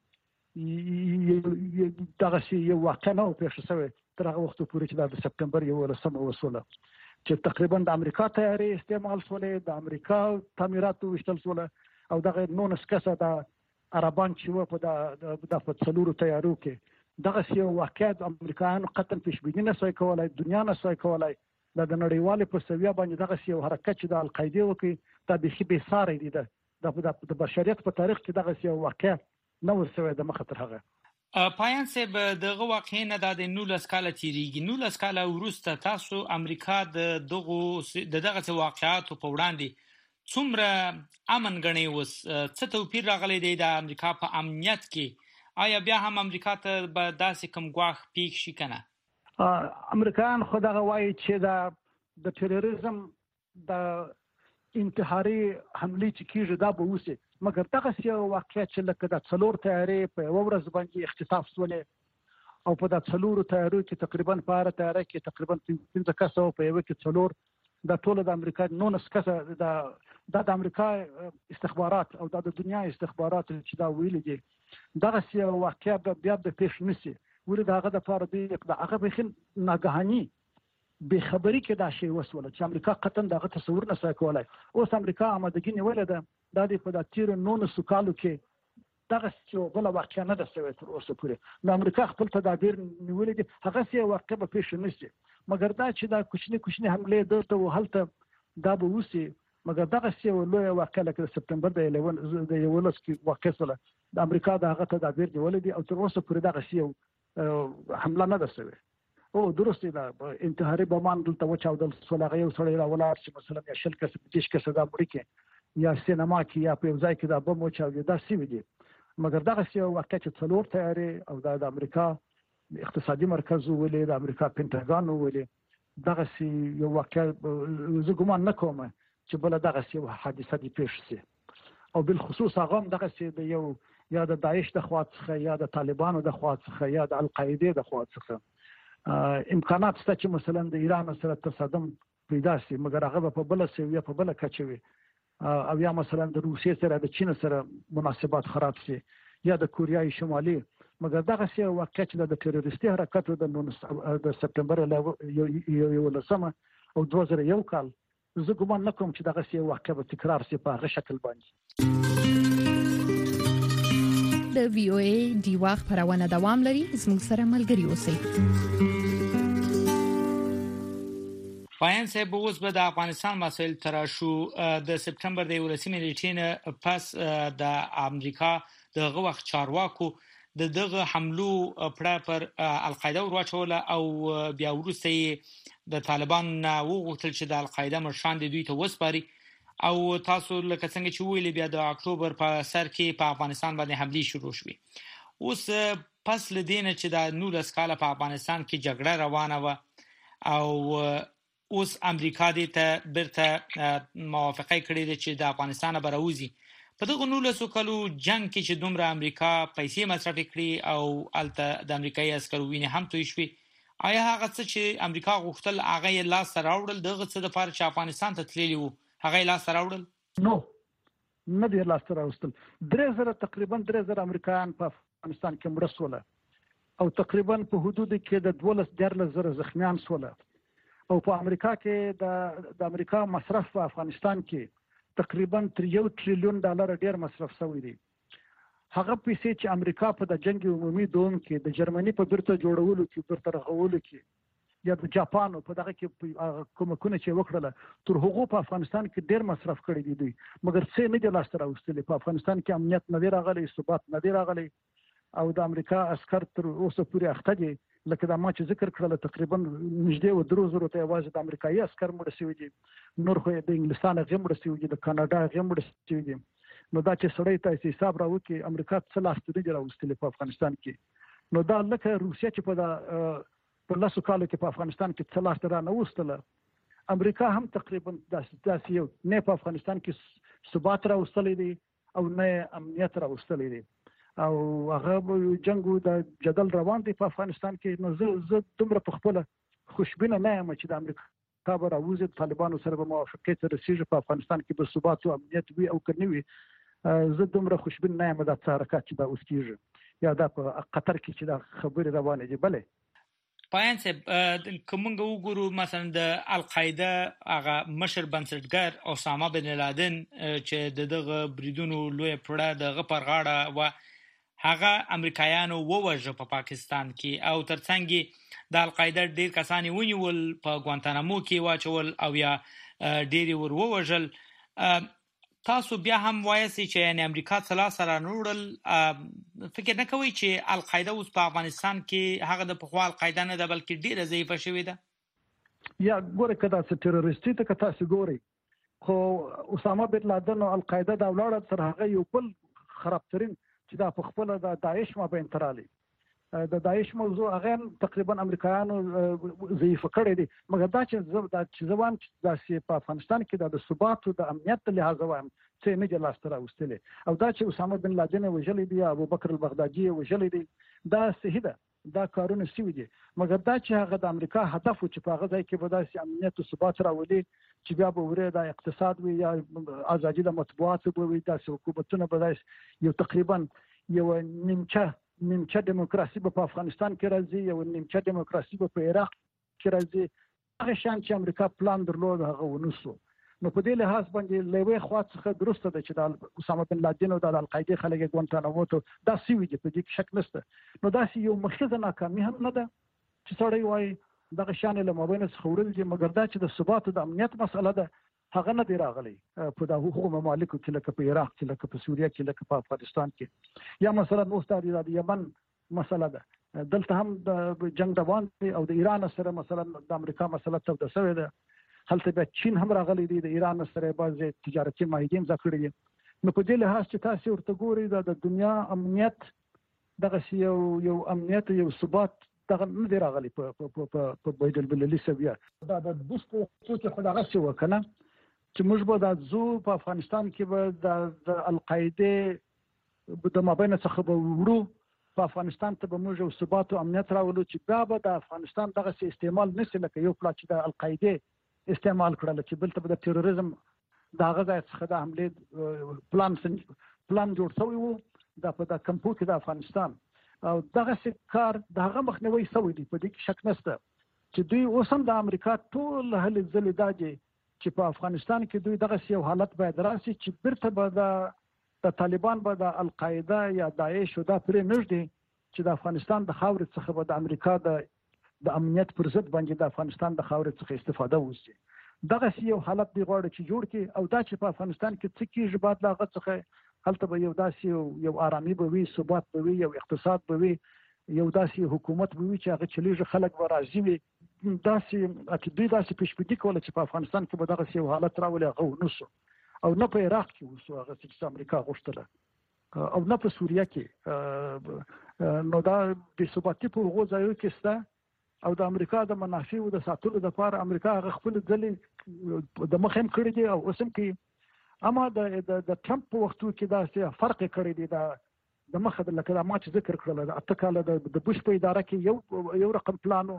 دغه شی یو واقع نه پیښ شوی تر هغه وخت پورې چې د سپټمبر یو لسمه وسوله چې تقریبا د امریکا تیاری استعمال شولې، د امریکا تعمیرات وشتل شول او دغه نونس کسه د عربان چې په د د څلورو تیارو کې دغه یو واقعیا د امریکایانو قطن پیشبیني نه سوی کولای، دنیا نه سوی کولای. د نړیوالې په سویه باندې دغه یو حرکت چې د القاعده وکړي دا بيخي بې ساري دي. د بشریت په تاریخ کې دغه یو واقعیا نه ورسوي د مخ تر هغه. پایان صاحب دغه واقعي نه د نولس کاله تیریږي، نولس کاله وروسته تاسو امریکا د دغه د دغه واقعاتو په وړاندې څومره امن غني وس؟ څه توپیر راغلی دی د امریکا په امنیت کې؟ آیا بیا هم امریکا ته به داسې کوم ګواښ پیښ شي کنه؟ امریکایان خو دغه وایي چې د د تروریزم د انتحاري حملې چې کیږي دا به وشي، مګر دغه یو واقعیا چې لکه د څلور تیارې په یو ورځ باندې اختطاف شولې او په د څلورو تیارو کې تقریبا په هر تیاره کې تقریبا پنځه کسه او په یو کې څلور د ټول د امریکا نونس کسه د د امریکا استخبارات او د دنیا استخبارات چې دا ویل دي دغه یو واقعیا بیا د پیښ نشي. ولې دغه د فار دی د هغه بخین ناګهاني به خبري کې دا شی وسوله چې امریکا قطن دغه تصور نه سوي کولای. اوس امریکا آمادګي نیولې ده د په د تیر نونس کالو کې دغه یو بل واقعیا نه ده سوي تر اوسه پورې. نو امریکا خپل تدابیر نیولې دي، هغه یو واقعیا به پیښ نشي. مګر دا چې دا کوچنی کوچنی حمله درته وهلته دا به وسی، مګر دغه یو لوی واقعیا لکه سپټمبر د یلون د یولس کې واقع سره د امریکا د هغه تدابیر نیولې دي او تر اوسه پورې دغه یو حمله نه ده سوي. او درست دی دا انتحاري بمان دلته وچاودل سول، هغه یو سړی را ولاړ چې مثلا یا شل کس دیش کس دا مړی کې یا سینما کې یا په ځای کې دا بم وچاودي دا سی وي. مګر دغه یو واقع چې څلور تیارې او د امریکا اقتصادي مرکز ولې د امریکا پینټاګان ولې دغه یو واقع زه ګمان نه کوم چې بل دغه یو حادثه دی پیښ شي. او بالخصوص هغه دغه د یو یا د داعش د خوا څخه یا د طالبانو د خوا څخه یا د القاعده د خوا څخه امکانات شته چې مثلا د ایران سره تصادم پیدا شي، مګر هغه په بل سویه په بل کچوي او یا مثلا د روسیې سره د چین سره مناسبات خراب شي یا د کوریای شمالي مګر دغه څه واقع چې د تروریستي حرکتو د د سپټمبر یو لسمه او دوه زره یو کال زه ګومان نه کوم چې دغه څه واقع به تکرار شي په هغه شکل باندې. د وی او ای دیوا خبرونه دوام لري، زموږ سره ملګري اوسئ. پایان صاحب اوس به د افغانستان مسایل تراشو. د سپټمبر د ولسمې نیټې پس د امریکا دغه وخت چارواکو د دغه حملو پر پر القاعده ورواچول او بیا وروسته د طالبان وغوښتل چې د القاعده مرشان د دوی ته وسپاري او تاسو لکه څنګه چې ویلي بیا د اکتوبر په سر کې په افغانستان باندې حملې شروع شوې. اوس پس لدینه چې د نولس کاله په افغانستان کې جګړه روانه و او اوس امریکا دې ته برته موافقه کړې ده چې د افغانستان براوزي. په دغه نولس کالو جنگ کې چې دومره امریکا پیسې مصرف کړې او الته د امریکایي عسکرو وینې هم توی شوې، آیا هغه څه چې امریکا غوښتل هغه یې لاس ته راوړل؟ دغه څه د لپاره چې افغانستان ته تللی وو هغه یې لاس ته راوړل؟ نو نه دی لاس ته راوستل. درې زره تقریبا درې زره امریکایان په افغانستان کې مړه شول او تقریبا په حدود کې د دولس دیارلس زره زخمیان شول او په امریکا کې د د امریکا مصرف په افغانستان کې تقریبا تر یو تریلیون ډالر ډیر مصرف شوی دی. هغه پیسې چې امریکا په د جنگ عمومي دوم کې د جرمني په بیرته جوړولو کې بیرته رغولو کې یا د جاپان په دغه کې کومکونه چې وکړل تر هغه په افغانستان کې ډیر مصرف کړی دی دوی، مګر څه نه دی لاس ته راوستل. په افغانستان کې امنیت نه دی راغلی، ثبات نه دی راغلی او د امریکا عسكر تر اوسه پورې اخته دي. لکه دا ما چې ذکر کړل تقریبا نږدې و درو زرو ته یوازې د امریکایي عسكر مړ شوي دي، نور خو د انګلستان غي مړ شوي دي، د کاناډا غي مړ شوي دي. نو دا چې سړی ته حساب راوکي امریکا څه لاس ته دی راوستل په افغانستان کې، نو دا لکه روسیا چې په دا په لاسو کالو کې په افغانستان کې څه لاس ته را نه وستله، امریکا هم تقریبا داسې یو نه په افغانستان کې ثبات راوستلی دی او نه امنیت راوستلی دی او هغه جنگو د جدل روان دی په افغانستان کې. نو زه زه دومره په خپل خوشبینه نه یم چې د امریکا به راوځي طالبانو سره به موافقه ته رسیږي په افغانستان کې به ثبات او امنیت وي او که نه وي زه دومره خوشبین نه یم دا حرکت چې به اوس کېږي یا دا په قطر کې چې دا خبرې روانې دي. بله پایان صاحب کومنګ وګورو مثلا د القاعده هغه مشر بنسټګر اسامه بن لادن چې دغه بریدونو لوی پړه دغه پر غاړه و هغه امریکایانو ووجه په پاکستان کې او ترڅنګ د القاعده ډیر کسان ونیول په ګوانتانامو کې واچول او یا ډیر ور ووجل. تاسو بیا هم وایسي چې یعنی امریکا څلا سره نوړل، فکر نه کوي چې القاعده اوس په افغانستان کې هغه د پخوا القاعده نه ده بلکې ډیره ضعیفه شوې ده؟ یا ګوره که دا تروریستي ته که تاسو ګورئ خو اسامه بن لادن او القاعده دا ولاړه تر هغه یو بل خرابترین چې دا په خپل د داعش مابین ترالی د داعش موضوع هغه تقریبا امریکایانو ضعیف کړی دي، مګر دا چې دا چې ځوان چې په افغانستان کې د ثبات او د امنیت له لحاظه وایم څه نه جلا ستر اوستلې او دا چې اسامه بن لادن وجلی دی ابو بکر البغدادي وجلی دی دا صحیح ده، دا کارونه سوي دي، مګر دا چې هغه د امریکا هدف چې په هغه ځای کې به داسې امنیت او ثبات راولي چې بیا به ورې د اقتصاد وي یا ازادي د مطبوعاتو به وي، داسې حکومتونه به یو تقریبا یو نیمچه نیمچه دیموکراسي په افغانستان کې راځي، یو نیمچه دیموکراسي په عراق کې راځي. هغه شان چې امریکا پلان درلود هغه ونوسو. نو په دې لحاظ باندې لوی خوا څخه درسته ده چې د اسامه بن لادن او د القاعده خلک ګوانتانامو ته دا سوي دي، په دې کې شک نشته. نو دا یو مخزه ناکامي هم نه ده چې سړی وایي دغه شان له مابین څخه ورل دي، مګر دا چې د ثبات او د امنیت مسله ده هغه نه دی راغلی په د حقوقو ممالکو کې لکه په عراق کې لکه په سوریه کې لکه په افغانستان کې یا مثلا اوس د یمن مسله ده، دلته هم د جنگ روان دی او د ایران سره مثلا د امریکا مسله توده شوې ده، هلته به چین هم راغلی دی، د ایران سره بعضې تجارتي معاهدې امضا کړي دي. نو په دې لحاظ چې تاسو ورته ګورئ د دنیا امنیت دغه یو یو امنیت یو ثبات دغه نه دی راغلی په په بین المللي سویه. دا د بوست څوک خو دغه څه وکنه چې موږ به د زو په افغانستان کې به د القاعده د مابین څخه به وړو په افغانستان ته به موږ یو ثبات او امنیت راولو چې بیا به د افغانستان دغه استعمال نشي لکه یو پلا چې د القاعده استعمال کړل چې بل ته د تروریزم د هغه ځای څخه د حمله پلان پلان جوړ شوی وو د په د کمپو کې د افغانستان. او دغه کار دغه مخنیوي سوی دی په دې کې شک نشته چې دوی اوس هم د امریکا ټول هلې ځلې داږي چې په افغانستان کې دوی دغه یو حالت باید راسي چې بیرته به د طالبان به د القاعده یا داعش او دا پرې نږدې چې د افغانستان د خاورې څخه به د امریکا د د امنیت پر ضد باندې د افغانستان د خاورې څخه استفاده وشي. دغه یو حالت دی غواړي چې جوړ کړي او دا چې په افغانستان کې څه کېږي بعد لا غږ څخه هلته به یو داسې یو آرامي به وي، ثبات به وي، یو اقتصاد به وي، یو داسې حکومت به وي چې هغه چلیږي، خلک به راضي وي. داسې چې دوی داسې پیشبیني کوله چې په افغانستان کې به دغه یو حالت راولي، هغه ونه شو او نه په عراق کې وشو هغه چې امریکا غوښتله او نه په سوریه کې. نو دا بې ثباتي په هغو ځایو کې شته او د امریکا د منافعو د ساتلو لپاره امریکا هغه خپل ځلې د مخ هم کړی دی او اوس هم کوي. اما د د ټرمپ په وختو کې دا فرق کړی دی د مخه د لکه ما چې ذکر کړل د اته کاله د بوش په اداره کې یو یو رقم پلانو،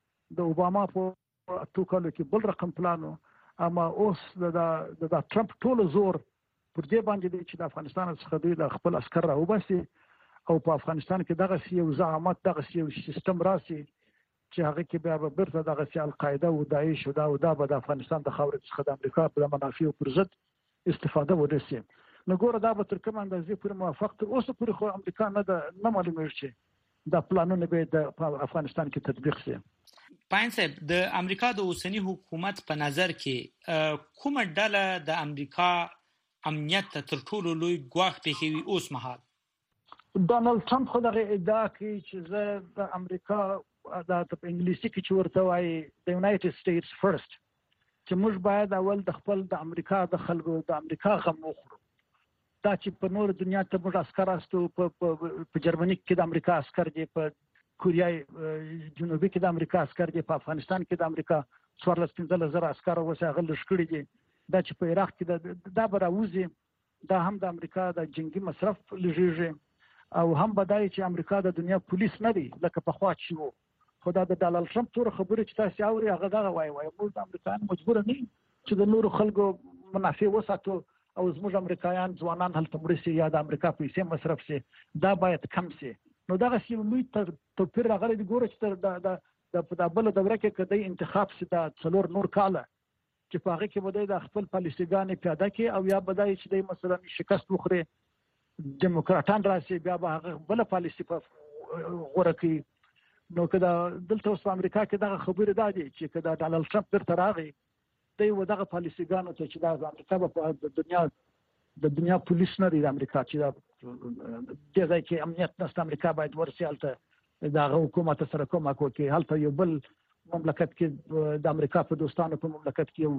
د اوباما په اته کالو کې بل رقم پلانو، اما اوس د د ټرمپ ټول زور پر دې باندې دی چې د افغانستان څخه دوی د خپل عسكر راوباسي او په افغانستان کې دغه یو زعامت دغه یو سیستم راسي چې هغه کې بیا به برته دغه سي القاعده او داعش او دا او دا به د افغانستان د خاورې څخه د امریکا په منافعو پر ضد استفاده ورسي. نو ګوره دا به تر کوم اندازې پورې موافق تر اوسه پورې خو امریکا نه د نه معلومیږي چې دا پلانونه به د افغانستان کې تطبیق شي. پاین صاحب، د امریکا د اوسنی حکومت په نظر کې کومه ډله د امریکا امنیت تر ټولو لوی ګواښ پیښوي اوس مهال؟ ډونالد ټرمپ خو دغه ادعا کوي چې زه د امریکا دا په انګلیسي کې چې ورته وایي د یونایټډ سټیټس فرست، چې موږ باید اول د خپل د امریکا د خلکو د امریکا غم وخورو. دا چې په نور دنیا ته موږ عسکر استو، په جرمني کې د امریکا عسکر دي، په کوریا جنوبي کې د امریکا عسکر دي، په افغانستان کې د امریکا څوارلس پنځلس زره عسکر اوس هغه لښکري دي. دا چې په عراق کې دا به راوځي، دا هم د امریکا د جنگي مصرف لږیږي او هم بدای چې امریکا د دنیا پولیس نه دی لکه په خوا چې وو. خو دا د ډونالد ټرمپ تور خبرې چې تاسو اوري هغه دا وایي وایي موږ د امریکایان مجبور نه یو چې د نورو خلکو منافع وساتو او زموږ امریکایان ځوانان هلته مرسي یا د امریکا پیسې مصرف شي، دا باید کم شي. نو دا غسی لوی تر توپیر راغلی دی. ګوره چې تر د د بل دوره کې کدی انتخاب شي د څلور نور کاله چې په هغه کې بده د خپل پالیسيګانې پیاده کې او یا بدای چې د مثلا شکست وخوري دیموکراتان راشي بیا به هغه بل پالیسي په غوړه کې. نو کدا دلته اوس په امریکا کې دغه خبره ده چې کدا ډونالد ټرمپ درته راغی دی و دغه پالیسيګانو ته چې د امریکا په دنیا د دنیا پولیس نه دی د امریکا چې د ځای کې امنیت نشته، امریکا باید ورسېلته د حکومت سره کومه کوي. هلته یو بل مملکت کې د امریکا په دوستانو په مملکت کې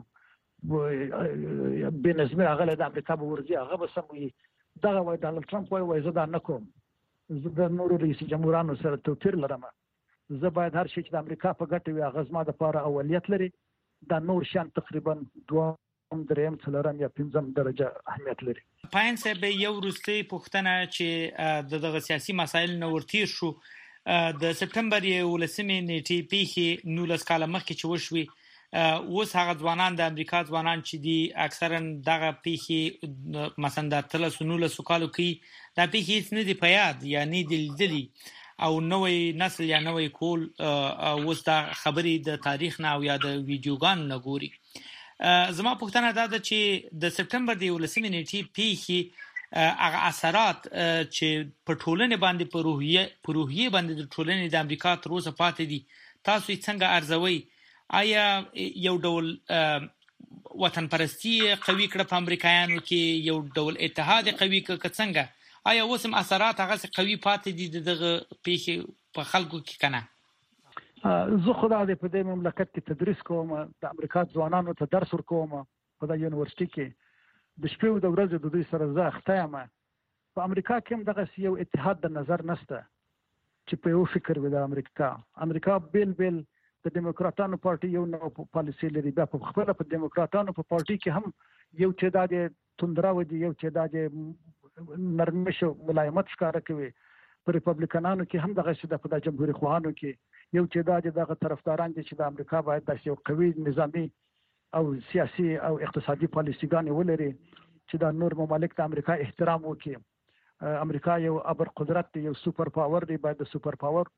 یو بنظمي راغله د امریکا به ورځي هغه به سموي. دغه وای ډونالد ټرمپ وای وای زه دا نه کوم، زه د نورو رئیس جمهورانو سره توپیر لرم، زه باید هر شي چې د امریکا په ګټه وي هغه زما دپاره اولویت لري. دا نور شیان تقریبا دوه دریم څلورم یا پنځم درجه اهمیت لري. پاین صاحب، یو وروستۍ پوښتنه چې د دغه سیاسي مسایل نه ورتیر شو، د سپټمبر یولسمې نیټې پیښې نولس کاله مخکې چې وشوې، اوس هغه ځوانان د امریکا ځوانان چې دي اکثرا دغه پیښې مثلا د اتلسو نولسو کالو کې دا پیښې هېڅ نه دي په یاد یا نه دي لیدلي او نوې نسل یا نوې کول اوس دا خبرې د تاریخ نه او یا د ویډیوګانو نه ګوري. زما پوښتنه دا ده چې د سپټمبر د یولسمې نیټې پیښې هغه اثرات چې په ټولنې باندې په روحیه په روحیه باندې د ټولنې د امریکا تر اوسه پاتې دي، تاسو یې څنګه ارزوئ؟ آیا یو ډول وطن پرستی قوي کړه په امریکایانو کې، یو ډول اتحاد قوي کړه څنګه؟ آیا اوس هم اثرات هغه قوي پاتې دي دغه پیښې په خلکو کې کنه؟ زه خو د په دې مملکت کې تدریس کوم، د امریکا ځوانانو ته درس ورکوم په د یونیورسيټي کې، د شپې او د ورځې د دوی سره زه اخته یم. په امریکا کې هم دغه یو اتحاد د نظر نشته چې په یو فکر وي. د امریکا امریکا بیل بیل د دیموکراتانو پارټي یو نو پالیسي لري، بیا په خپل په دیموکراتانو په پارټي کې هم یو تعداد توندرا ودی، یو تعداد نرمش او ملایمت ښکاره کوي. په ریپبلیکنانو کې هم دغه شته، په جمهوریت خواهانو کې یو تعداد دغه طرفداران دي چې د امریکا باید د یو قوي نظامی او سیاسي او اقتصادي پالیسيګانې ولري چې د نور ممالک د امریکا احترام وکړي امریکا یو ابر قدرت دی، یو سوپر پاور دی، باید د سوپر پاور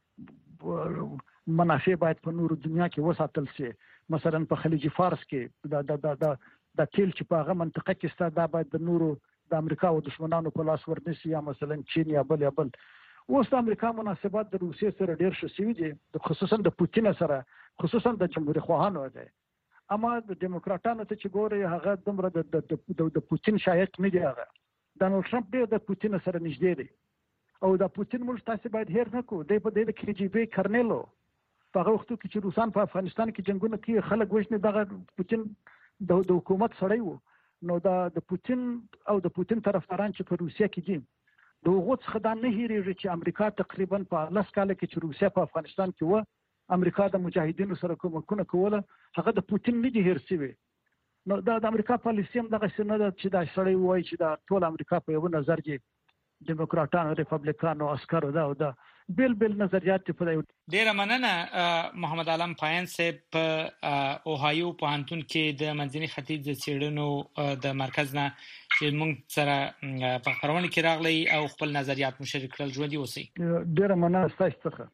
منافع باید په نورو دنیا کې وساتل شي. مثلا په خلیج فارس کې د د د د تیل چې په هغه منطقه کې ستا دا باید د نورو د امریکا او دشمنانو په لاس ورنسي، یا مثلا چین یا بل یا بل. اوس د امریکا مناسبات د روسیې سره ډېر ښه شوي دي، خصوصا د پوتین سره، خصوصا د جمهوریت خواهانو دی. اما د دیموکراتانو ته چې ګوري هغه دومره د د پوتین شایق نه دی. هغه ډانلډ ټرمپ ډېر د پوتین سره نږدې دی او د پوتین موږ تاسو باید هیر نه کوو. دی په دې د کې جی بي کرنیلو په هغه وخت کې چې روسان په افغانستان کې جنگونه کوي، خلک وژني، دغه پوتین د د حکومت سړی وو. نو دا د پوتین او د پوتین طرفداران چې په روسیا کې دي، د هغو څخه دا نه هېرېږي چې امریکا تقریبا په لس کاله کې چې روسیا په افغانستان کې وه، امریکا د مجاهدینو سره کومکونه کوله، هغه د پوتین نه دي هېر شوي. نو دا د امریکا پالیسي هم دغسې نه ده چې دا سړی ووایي چې دا ټول امریکا په یوه نظر کې دیموکراتانو، ریپبلیکانو، عسکرو دا او دا بیل بیل نظریات په دی. ډیره مننه محمد عالم پاین صاحب. په اوهایو پوهنتون کې د منځني ختیځ د څېړنو د مرکز نه چې موږ سره په خبرونه کې راغلی او خپل نظریات مو شریک کړل. ژوندي اوسئ. ډیره مننه ستاسو څخه.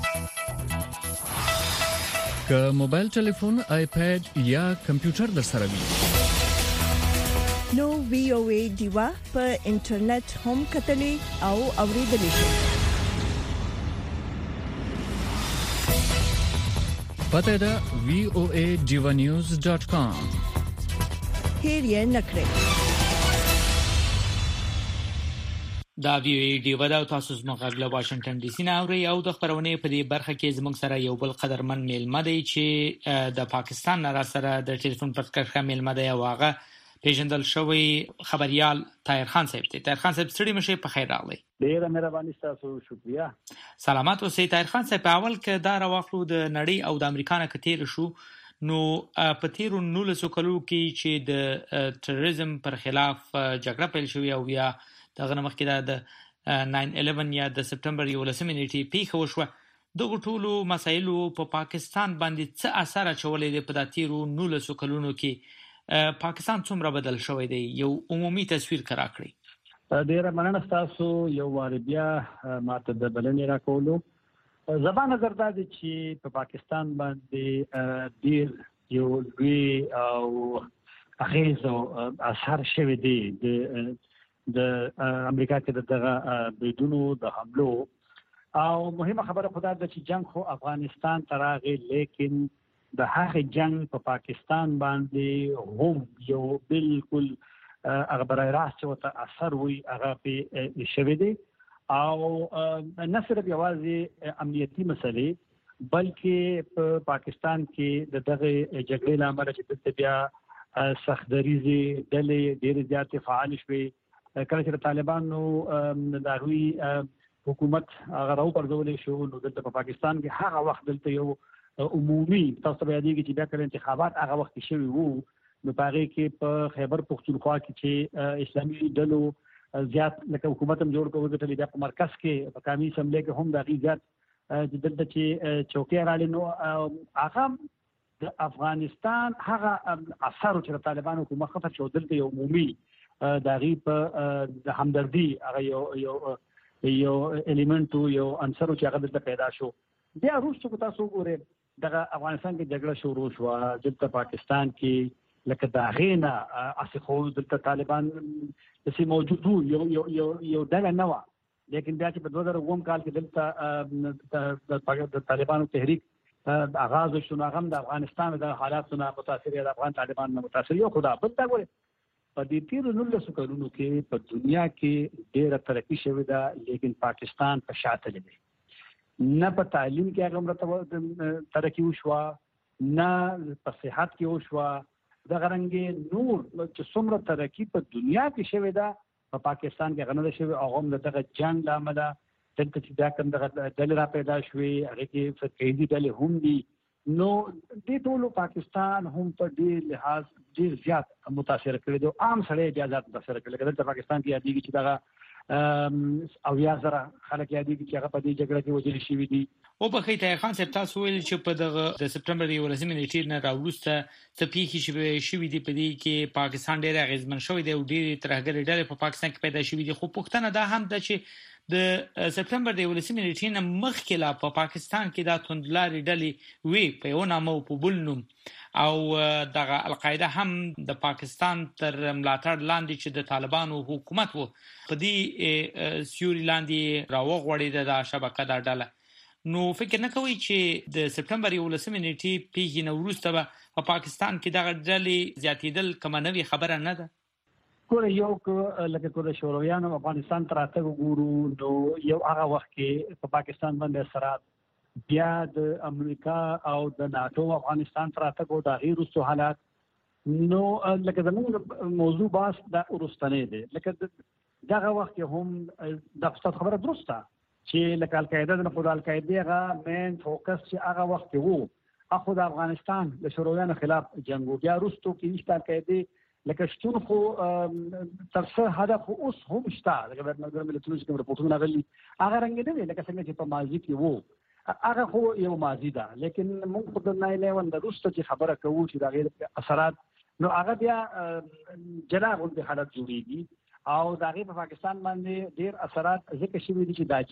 که موبایل ټلیفون، آیپاد یا کمپیوټر در سره وي نو وی او ای دیوا په انټرنیټ هم کتلې او اوریدلې شئ. پته ده وی او ای ډیوا نیوز ډاٹ کام. هیر یې نکړئ. دا وی او ای ډیوا دا تاسو زموږ غږ له واشنگټن ډي سي نه اورئ او د خبرونې په دې برخه کې زموږ سره یو بل قدرمن میلمه دی چې د پاکستان نه را سره د ټلیفون پر کرښه میلمه دی او هغه پیژندل شوی خبريال طاهر خان صاحب دی. طاهر خان صاحب ستړي مشه، په خیر راغلی. ډیره مهرباني تاسو، شکریا. سلامات اوسئ. طاهر خان صاحب، په اول کې دا راوخلو د نړۍ او د امریکا نه کتیر شو، نو په تیرو نولسو کلو کې چې د تروریزم پر خلاف جګړه پیل شوې او بیا دغه مخکې د ناین الیون یا د سپټمبر یولسمې نیټې پیښه وشوه، دغه ټولو مسایلو په پاکستان باندې څه اثر اچولی دی؟ په دا تیرو نولسو کلونو کې پاکستان څومره بدل شوی دی؟ یو عمومي تصویر کرا کړی. ډیره مننه تاسو یو وار بیا ماته د بلنې راکولو. زبانه نظر دا دی چې په پاکستان باندې ډیر یو لوی او اغیز او اثر شوی دی د د امریکا کې دغه بریدونو د حملو. او مهمه خبره خدا ده چې جنگ خو افغانستان ته راغی، لیکن د هغه جنگ په پاکستان باندې هم یو بالکل هغه برای راست ورته اثر وي هغه په شوی دی. او نه صرف یوازې امنیتي مسلې بلکې په پاکستان کې د دغه جګړې لامل چې د بیا سختدریزي ډلې ډېر زیات فعال شوي. کله چې طالبانو د هغوی حکومت هغه راو پرځولې شو، نو دلته په پاکستان کې هغه وخت دلته یو عمومي تاسو به یادېږي چې بیا کله انتخابات هغه وخت شوي وو، نو په هغې کې په خیبر پښتونخوا کې چې اسلامي ډلو زیات لکه حکومت هم جوړ کړو، ګټلې بیا په مرکز کې په قومي اسمبلۍ کې هم د هغې زیات دلته چې چوکۍ راغلې، نو هغه د افغانستان هغه اثر چې د طالبانو حکومت خطر چې دلته یو عمومي د هغې په د همدردي هغه یو یو یو الیمنټ یو عنصر چې هغه دلته پیدا شو. بیا وروسته که تاسو وګورئ دغه افغانستان کې جګړه شروع شوه، دلته پاکستان کې لکه د هغې نه هسې خو دلته طالبان داسې موجود وو، یو یو یو یو ډله نه وه، لیکن بیا چې په دوه زره اووم کال کې دلته د طالبانو تحریک آغاز شو، نو هغه هم د افغانستان د حالاتو نه متاثر یا د افغان طالبان نه متاثر یو. خو دا بل دا ګورئ په دې تیرو نولسو کلونو کې په دنیا کې ډېره ترقي شوې ده، لیکن پاکستان په شا تللی دی. نه په تعلیم کې هغه مرتبه ترقي وشوه، نه په صحت کې وشوه. دغه رنګې نور چې څومره ترقي په دنیا کې شوې ده په پاکستان کې هغه نه ده شوې. هغه هم د دغه جنګ له امله دلته چې بیا کوم دغه ډلې را پیدا شوې، هغې کې فتحیدي ډلې هم دي. نو دې ټولو پاکستان هم په ډېر لحاظ ډېر زیات متاثر کړی دی. عام سړی بیا زیات متاثر کړی. لکه دلته پاکستان کې یادېږي چې دغه او یا زره خلک یادېږي چې هغه په دې جګړه کې وژل شوي دي. او په خې ته خان صاحب تاسو ویل چې په دغه د سپټمبر یولسمې نیټې نه راوروسته څه پیښې شوې شوې دي په دې کې پاکستان ډېر اغیزمن شوی دی او ډېر ترهګرې ډلې په پاکستان کې پیدا شوې دي. خو پوښتنه دا هم ده چې د سپټمبر د یولسمې نیټې نه مخکې لا په پاکستان کې دا توندلارې ډلې وي په یو نامه او په بل نوم او دغه القاعده هم د پاکستان تر ملاتړ لاندې چې د طالبانو حکومت وو په دې سیوري لاندې راوغوړېده دا شبکه دا ډله. نو فکر نه کوي چې د سپټمبر یولسمې نیټې پیښې نه وروسته به په پاکستان کې دغه ډلې زیاتېدل کومه نوې خبره نه ده؟ ګوره یو لکه کو د شورویانو افغانستان ته راتګ وګورو نو یو هغه وخت کې په پاکستان باندې اثرات بیا د امریکا او د ناتو افغانستان ته راتګ او د هغې وروستو حالات نو لکه زموږ موضوع بحث دا وروستنی دی. لکه دغه وخت کې هم د استاد خبره درسته چې لکه القاعده د خود القاعده هغه مین فوکس چې هغه وخت کې وو اخو د افغانستان د شورویانو خلاف جنگ بیا وروستو کې نشته القاعده لکه شتون خو تر څه هدف اوس هم شته لکه د ملتونو چې رپورټونه غلي هغه رنګ نه دی لکه څنګه چې په ماضي کې وو هغه خو یو ماضي ده. لیکن موږ په د نایله وند وروسته چې خبره کوو چې د غیر اثرات نو هغه بیا جلا غونډه حالت جوړیږي او د هغې په پاکستان باندې ډېر اثرات ځکه شوي دي چې دا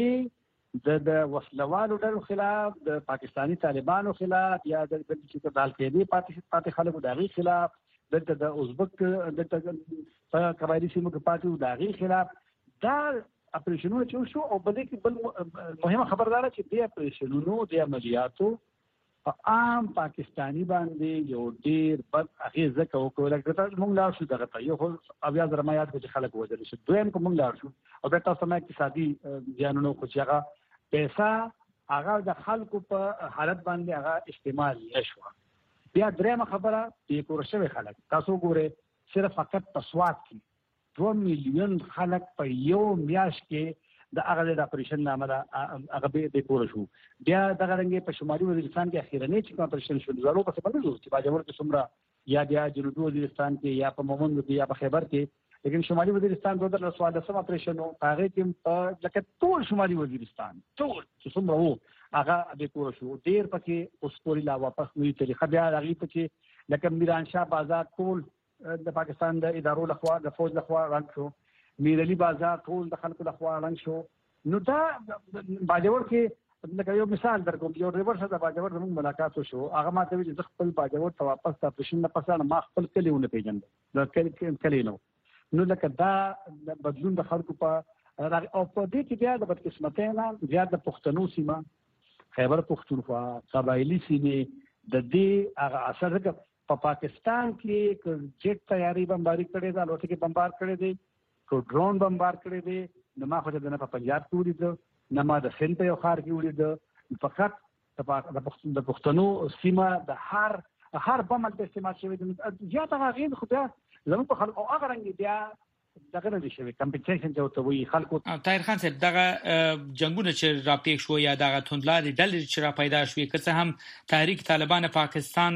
جګړې د د وسلوالو ډلو خلاف د پاکستاني طالبانو خلاف یا د چې د القاعدې پاتې پاتې خلکو د هغې خلاف دلته د ازبک دلته په قبایلي سیمو کې پاتې د هغې خلاف دا اپریشنونه چې شو او بلې کې بل مهمه خبردار چې دې اپریشنونو د عملیاتو په عام پاکستانی باندې یو ډېر بد اغېزه وکړه. لکه موږ لاړ شو دغه ته یو اویا زره ما یاد کړو چې خلک وژل شو. دویم که موږ لاړ شو او بیا تاسو ما اقتصادي زیانونه خو چې هغه پیسه هغه د خلکو په حالت باندې هغه استعمال نه شو. بیا درېیمه خبره بې کوره شوي خلک تاسو ګورئ صرف فقط په سوات کې دوه میلیون خلک په یو میاشت کې د هغه د اپریشن نامه ده هغه بې کوره شو. بیا دغه رنګې په شمالي وزیرستان کې اخیرنۍ چې کوم اپریشن شو زړو پسې باندې شو چې باجوړ کې څومره یا بیا جنوبي وزیرستان کې یا په مومند کې یا په خیبر کې لیکن شمالي وزیرستان دوه د څوارلسم اپریشن وو هغه کې لکه ټول شمالي وزیرستان ټول چې څومره وو هغه بې کوره شو. ډېر پکې اوس پورې لا واپس نوې طریقه بیا هغې پکې لکه میرانشاه بازار ټول د پاکستان د ادارو لخوا د فوج لخوا رنګ شو. میرعلي بازار ټول د خلکو لخوا رنګ شو. نو دا باجوړ کې لکه یو مثال درکوم یو ډرایور سره د باجوړ زموږ ملاقات وشو هغه ما ته ویل چې خپل باجوړ ته واپس د اپریشن نه پسانه ما خپل کلی ونه پیژندل د کلی کلی نو نو لکه دا بدلون د خلکو په او په دې کې بیا د بدقسمتۍ نه زیات د پښتنو سیمه خیبر پښتونخوا قبایلي سیمې د دې هغه اثر په پاکستان کې که جیټ تیاری بمباری کړې ده الوتکې بمبار کړې دي که ډرون بمبار کړې دي نو ما خو د نه په پنجاب کې ولیده نه ما د سند په یو ښار کې ولیده فقط د پښتنو سیمه د هر هر بم هلته استعمال شوی دی زیات هغه اغېز خو بیا زموږ په خلکو او هغه رنګ بیا دغه نه شوی کمپنسیشن چې ورته وایي خلکو. طاهر خان صاحب دغه جنګونه چې راپېښ شو یا دغه توندلارې ډلې چې را پیدا شوې که څه هم تحریک طالبان پاکستان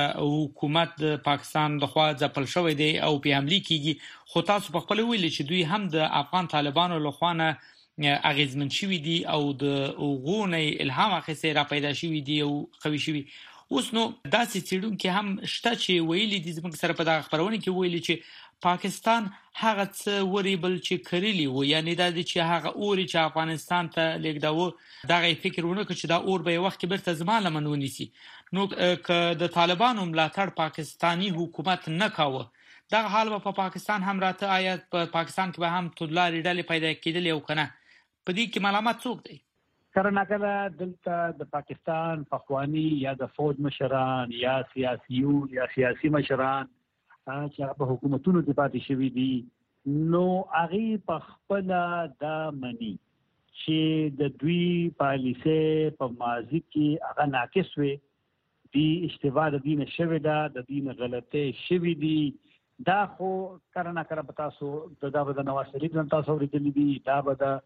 حکومت د پاکستان لخوا ځپل شوی دی او پې حملې کېږي خو تاسو په خپله ویلي چې دوی هم د افغان طالبانو لخوا نه اغېزمن شوي دي او د هغو نه الهام اخیستی را پیدا شوي دي او قوي شوي. اوس نو داسې څېړونکي هم شته چې ویلي دي زموږ سره په دغه خپرونه کې ویلي چې پاکستان هغه څه وریبل چې کړلي وو یعنی دا چې هغه اوري چې افغانستان ته لیږداوه دغه فکر ونه کړ چې دا اور به یو وخت کې بیرته زما لمن ونیسي. نو که د طالبانو ملاتړ پاکستاني حکومت نه کاوه دغه حال به په پاکستان هم راته آیا په پاکستان کې به هم توندلارې ډلې پیدا کېدلې او که نه په دې کې ملامت څوک دی؟ کله ناکله دلته د پاکستان پخواني یا د فوج مشران یا سیاسیون یا سیاسي مشران چې په حکومتونو کې پاتې شوي دي نو هغې په خپله دا مني چې د دوی پالیسۍ په ماضي کې هغه ناقص وې دي اشتباه د دوی نه شوې ده د دوی نه غلطۍ شوي دي. دا خو کله ناکله به تاسو دا به د نواز شریف نه تاسو اورېدلي دي دا به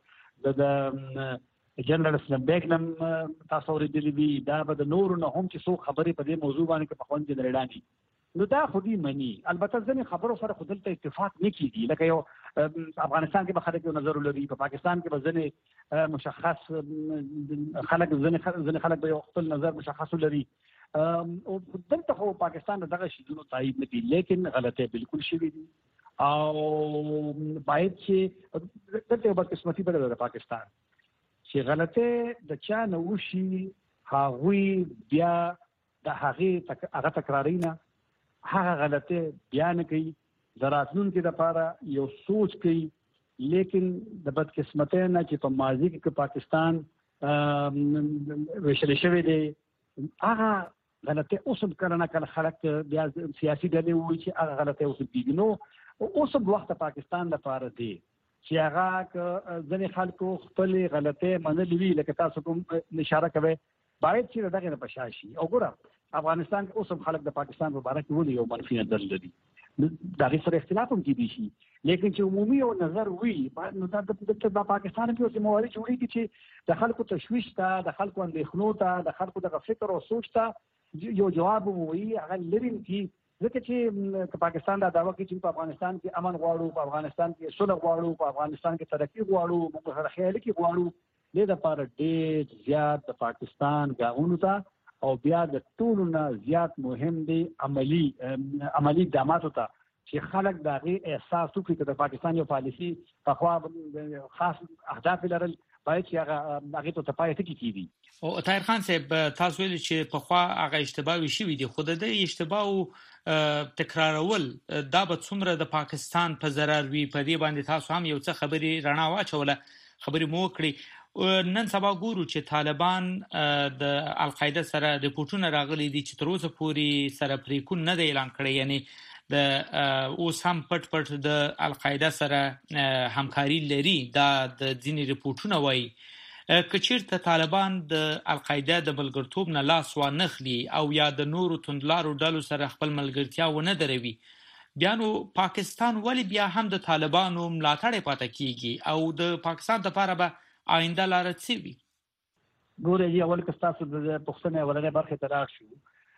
د جنرال اسلام بیگ نم تاسو اورېدلي دي دا به د نورو نه هم چې څوک خبرې په دې موضوع باندې که په خوند جنرالان دي نو دا خو دې مني. البته ځینې خبرو سره خو دلته اتفاق نه کېږي لکه یو افغانستان کې به خلک یو نظر لري، په پاکستان کې به ځنې مشخص خلک ځنې خلک به خپل نظر مشخص لري. او دلته خو پاکستان دغه شیدونو تایید نه کوي، لیکن غلطه بالکل شوی دي او باید چې دلته به قسمتي بل د پاکستان چې غلطه د چا نه وشي هغوی بیا د هغه هغه تکرارینه هغه غلطه بیا نه کوي، دراتلون کې د لپاره یو سوچ کوي. لیکن د بدقسمتۍ نه چې په ماضي کې پاکستان وشل شوی دی هغه غلطه اوس هم کله نه کله خلک بیا سیاسي ډلې وایي چې هغه غلطه اوس کېږي. نو اوس هم وخت پاکستان لپاره دی چې هغه ځینې خلکو خپل غلطه منلې وي، لکه تاسو کوم اشاره کوي باید چې دغه نه پشا شي. او ګوره افغانستان کې اوس هم خلک د پاکستان په اړه کې ولې یو منفي نظر لري، دا غي سره اختلاف هم کېدی شي، لیکن چې عمومي او نظر وي نو دا د پاکستان کې اوس موارد جوړیږي چې د خلکو تشویش ته، د خلکو اندېښنو ته، د خلکو د فکر او سوچ ته یو جواب وي هغه لري چې ځکه چې پاکستان دا دعوه کوي چې په افغانستان کې امن غواړو، په افغانستان کې صلح غواړو، په افغانستان کې ترقي غواړو، موږ سره خیال کې غواړو. دې لپاره ډېر زیات د پاکستان ګاونو ته او بیا د ټولو نه زیات مهم دی عملی عملی اقداماتو ته چې خلک د هغې احساس وکړي چې د پاکستان یو پالیسي پخوا خاص اهداف لرل باید چې هغه هغې ته پای ټکي کېږي. او طاهر خان صاحب تاسو ویلي چې پخوا هغه اشتباه شوي دي، خو د دې اشتباه تکرارول دا به څومره د پاکستان په ضرر وي، په دې باندې تاسو هم یو څه خبرې رڼا واچوله، خبرې مو وکړې. نن سبا ګورو چې طالبان د القاعده سره رپورټونه راغلي دي چې تر اوسه پورې سره پریکون نه دی اعلان کړی، یعنی د اوس هم پټ پټ د القاعده سره همکاري لري، دا د ځینې رپورټونه وایي. که چیرته طالبان د القاعده د ملګرتوب نه لاس وانخلي او یا د نورو توندلارو ډلو سره خپل ملګرتیا ونه دروي، بیا نو پاکستان ولې بیا هم د طالبانو ملاتړ پاتې کیږي او د پاکستان لپاره به آینده لار څه وي؟ ګوره یې اول که تاسو د پښتنې ولنې برخې ته راشو،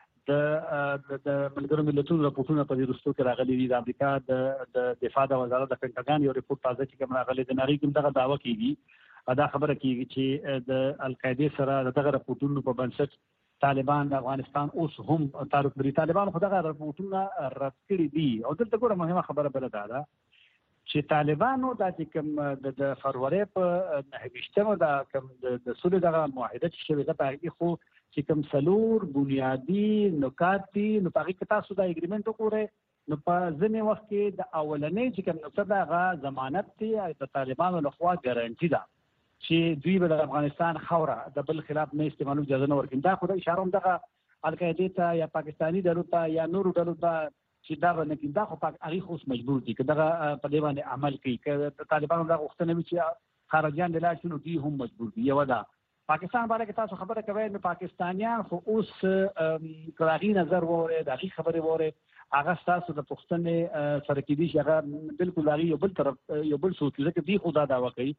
د د ملګرو ملتونو راپورټونه په دې وروستو کې راغلي دي. د امریکا د دفاع د وزارت د پینټاګان یو ریپورټ تازه چې کوم راغلی د نړۍ کوم دغه دعوه کیږي، دا خبره کیږي چې د القاعده سره دغه راپورټونو په بنسټ طالبان د افغانستان اوس هم تعلق لري. طالبان خو دغه راپورټونه رد کړي دي. او دلته ګوره مهمه خبره بله دا ده چې طالبانو دا چې کوم د فروری په نهه ویشتمه دا کوم د سولې دغه معاهده چې شوې ده په هغې خو چې کوم څلور بنیادي نکات دي، نو په هغې کې تاسو دا اګریمنټ وګورئ، نو په ځینې وخت کې د اولنۍ چې کوم نکته ده هغه ضمانت دی د طالبانو لخوا ګارنټي ده چې دوی به د افغانستان خاوره د بل خلاف نه استعمالو اجازه نه ورکوي. دا خو د اشاره هم دغه القاعدې ته یا پاکستاني ډلو ته یا نورو ډلو ته چې دا به نه کېږي، دا خو هغې خو اوس مجبور دي که دغه په دې باندې عمل کوي. که طالبانو دغه غوښتنه وي چې خارجیان د لاړ شي نو دوی هم مجبور دي. یوه ده پاکستان باره کې تاسو خبره کوئ، نو پاکستانیان خو اوس که د هغې نظر واورئ، د هغې خبرې واورئ، هغه ستاسو د پوښتنې سره کېدی شي هغه بالکل د هغې یو بل طرف یو بل سوچ ځکه دوی خو دا دعوه کوي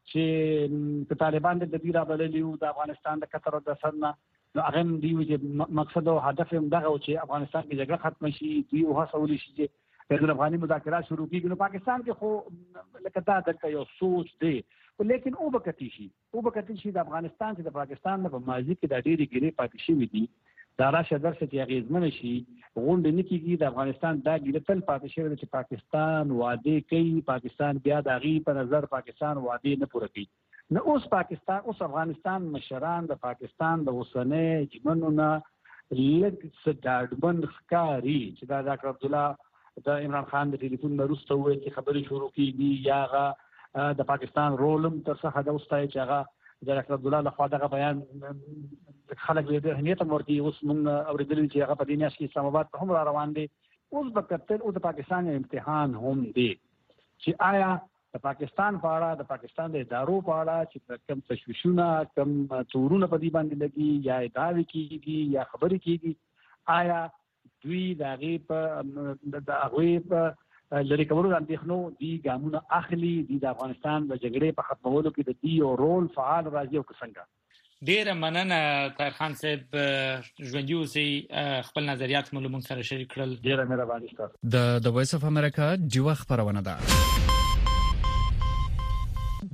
چې که طالبان د دوی رابللي وو د افغانستان د قطر او د سر نه، نو هغه هم دوی وي چې مقصد او هدف هم دغه و چې افغانستان کې جګړه ختمه شي، دوی وهڅولی شي چې بین الافغاني مذاکرات شروع کېږي. نو پاکستان کې خو لکه دا دلته یو سوچ دی، لیکن او به کتي شي او به کتي شي د افغانستان چې د پاکستان نه په ماضي کې دا ډېرې ګیرې پاتې شوي دي، دا راشه درشه چې اغېزمنه شي غونډې نه کېږي. د افغانستان دا ګیره تل پاتې شوې ده چې پاکستان وعدې کوي، پاکستان بیا د هغې په نظر پاکستان وعدې نه پوره کوي. نو اوس پاکستان اوس افغانستان مشران د پاکستان د اوسنۍ ژمنو نه لږ څه ډاډمن ښکاري چې دا ډاکټر عبدالله د عمران خان د ټلیفون نه وروسته وویل چې خبرې شروع کېږي، یا هغه د پاکستان رول هم تر څه حده وستایي چې هغه د ډاکټر عبدالله لخوا دغه بیان خلک ډېر اهمیت هم ورکوي. اوس موږ اورېدلي چې هغه په دې میاشت کې اسلام آباد ته هم را روان دی. اوس به کتل اوس د پاکستان امتحان هم دی چې آیا د پاکستان په اړه د پاکستان د ادارو په اړه چې کوم تشویشونه کوم تورونه په دې باندې لګي یا ادعاوې کېږي یا خبرې کېږي، آیا دوی د هغې په د هغوی په لرې کولو د اندېښنو دي ګامونه اخلي، دي د افغانستان د جګړې په ختمولو کې د دې یو رول فعال راځي او که څنګه؟ ډېره مننه طاهر خان صاحب، ژوندي اوسئ، خپل نظریات مو له موږ سره شریک کړل. ډېره مهرباني ستاسو. د د وایس اف امریکا ډیوه خپرونه ده.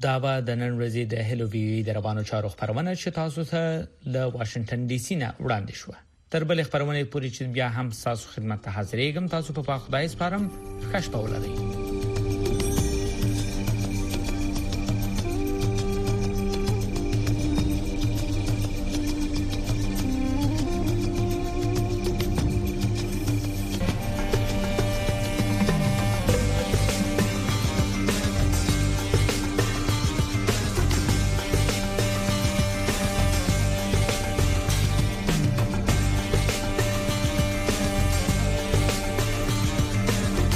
دا به د نن ورځې د هلو وی د روانو چارو خبرونه چې تاسو ته له واشنگټن ډي سي نه وړاندې شو. تر بل خبرونه پورې چې بیا هم تاسو خدمت ته حاضرېږم. تاسو په خدای سپارم. ښه شپه ولرئ.